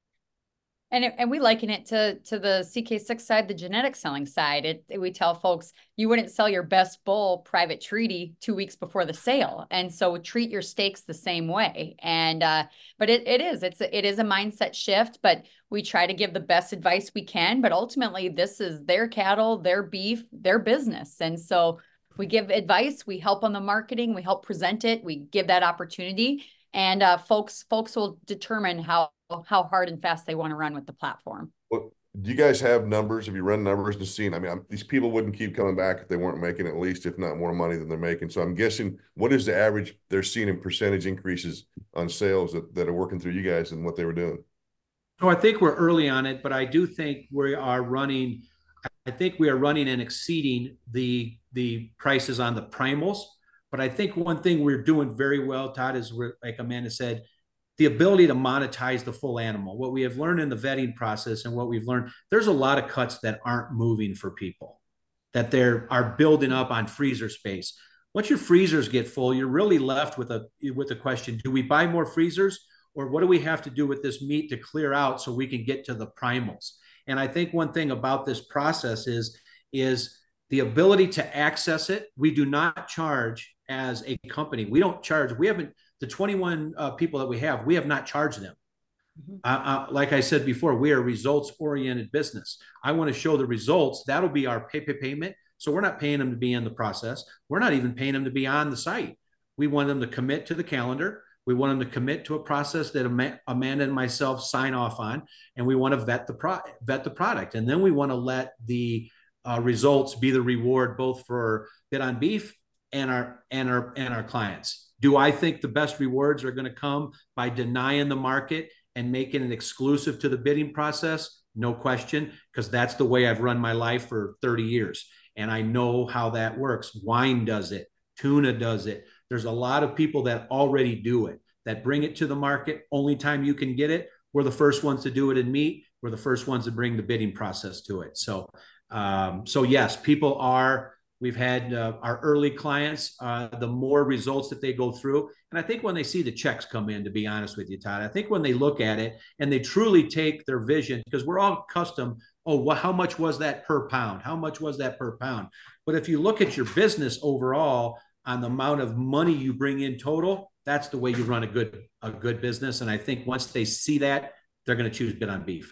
And, it, and we liken it to, to the C K six side, the genetic selling side. It, it, we tell folks, you wouldn't sell your best bull private treaty two weeks before the sale. And so treat your steaks the same way. And, uh, but it, it is, it's, it is a mindset shift, but we try to give the best advice we can, but ultimately this is their cattle, their beef, their business. And so we give advice, we help on the marketing, we help present it, we give that opportunity, and uh, folks, folks will determine how, how hard and fast they want to run with the platform. Well, do you guys have numbers? Have you run numbers to see? I mean, I'm, these people wouldn't keep coming back if they weren't making at least, if not more money than they're making. So I'm guessing, what is the average they're seeing in percentage increases on sales that, that are working through you guys and what they were doing? So I think we're early on it, but I do think we are running, I think we are running and exceeding the, the prices on the primals. But I think one thing we're doing very well, Todd, is we're, like Amanda said, the ability to monetize the full animal. What we have learned in the vetting process and what we've learned, there's a lot of cuts that aren't moving for people, that they're are building up on freezer space. Once your freezers get full, you're really left with a with the question, do we buy more freezers, or what do we have to do with this meat to clear out so we can get to the primals? And I think one thing about this process is, is the ability to access it. We do not charge as a company. We don't charge. We haven't, the twenty-one uh, people that we have, we have not charged them. Mm-hmm. uh, uh, like I said before, we are a results-oriented business. I want to show the results. That'll be our pay pay payment. So we're not paying them to be in the process. We're not even paying them to be on the site. We want them to commit to the calendar. We want them to commit to a process that Amanda and myself sign off on, and we want to vet the pro- vet the product, and then we want to let the uh, results be the reward both for Bid on Beef and our and our and our clients. Do I think the best rewards are going to come by denying the market and making it exclusive to the bidding process? No question, because that's the way I've run my life for thirty years, and I know how that works. Wine does it, tuna does it. There's a lot of people that already do it, that bring it to the market. Only time you can get it, we're the first ones to do it in meat. We're the first ones to bring the bidding process to it. So, um, so yes, people are, we've had uh, our early clients, uh, the more results that they go through. And I think when they see the checks come in, to be honest with you, Todd, I think when they look at it and they truly take their vision, because we're all accustomed, oh, well, how much was that per pound? How much was that per pound? But if you look at your business overall, on the amount of money you bring in total, that's the way you run a good a good business. And I think once they see that, they're going to choose Bid on Beef.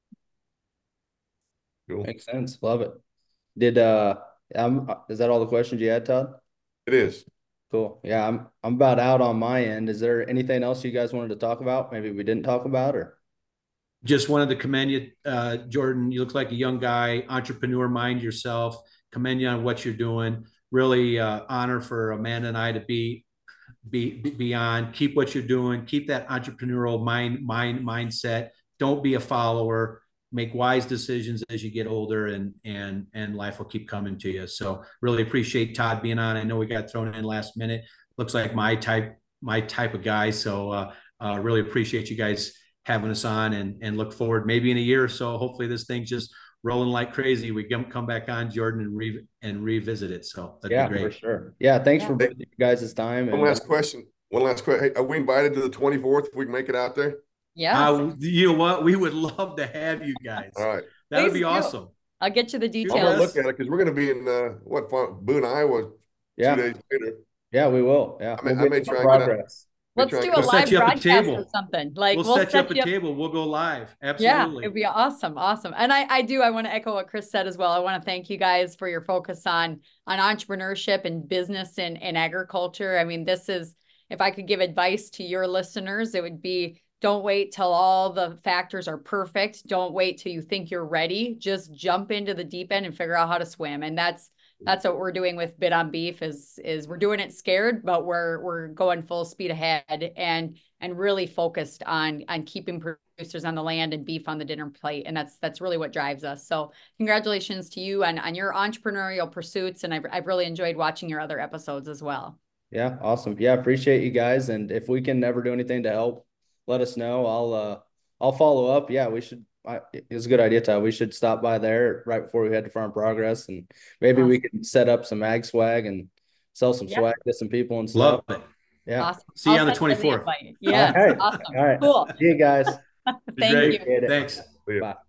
Cool. Makes sense. Love it. Did uh, um, is that all the questions you had, Todd? It is. Cool. Yeah, I'm I'm about out on my end. Is there anything else you guys wanted to talk about? Maybe we didn't talk about, or just wanted to commend you, uh, Jordan. You look like a young guy, entrepreneur, mind yourself. Commend you on what you're doing. Really uh, honor for Amanda and I to be, be be on. Keep what you're doing. Keep that entrepreneurial mind mind mindset. Don't be a follower. Make wise decisions as you get older, and and and life will keep coming to you. So really appreciate Todd being on. I know we got thrown in last minute. Looks like my type my type of guy. So uh, uh, really appreciate you guys having us on, and and look forward maybe in a year or so. Hopefully this thing's just rolling like crazy. We come come back on, Jordan, and re and revisit it. So that'd yeah, be great. For sure. Yeah, thanks yeah. for both you guys' time. One and, last question. One last question. Hey, are we invited to the twenty-fourth if we can make it out there? Yeah. Uh, you know what? We would love to have you guys. All right. That would be do. awesome. I'll get you the details. I'll look at it because we're going to be in uh, what Boone, Iowa, yeah. two days later. Yeah, we will. Yeah, I may, we'll I may try progress. Let's do a we'll live broadcast a or something. Like we'll, we'll set, set you up a up... table. We'll go live. Absolutely. Yeah, it'd be awesome. Awesome. And I, I do, I want to echo what Chris said as well. I want to thank you guys for your focus on, on entrepreneurship and business and, and agriculture. I mean, this is, if I could give advice to your listeners, it would be, don't wait till all the factors are perfect. Don't wait till you think you're ready. Just jump into the deep end and figure out how to swim. And that's, That's what we're doing with Bid on Beef is, is we're doing it scared, but we're, we're going full speed ahead and, and really focused on, on keeping producers on the land and beef on the dinner plate. And that's, that's really what drives us. So congratulations to you on, on your entrepreneurial pursuits. And I've, I've really enjoyed watching your other episodes as well. Yeah. Awesome. Yeah. Appreciate you guys. And if we can ever do anything to help, let us know. I'll, uh, I'll follow up. Yeah, we should. I, it's a good idea, Todd. We should stop by there right before we head to Farm Progress, and maybe awesome. we can set up some ag swag and sell some yep. swag to some people and stuff. Love it. Yeah. Awesome. See you I'll on the twenty-fourth. Yeah. All right. Awesome. All right. Cool. See you guys. Thank you. Thanks. Bye.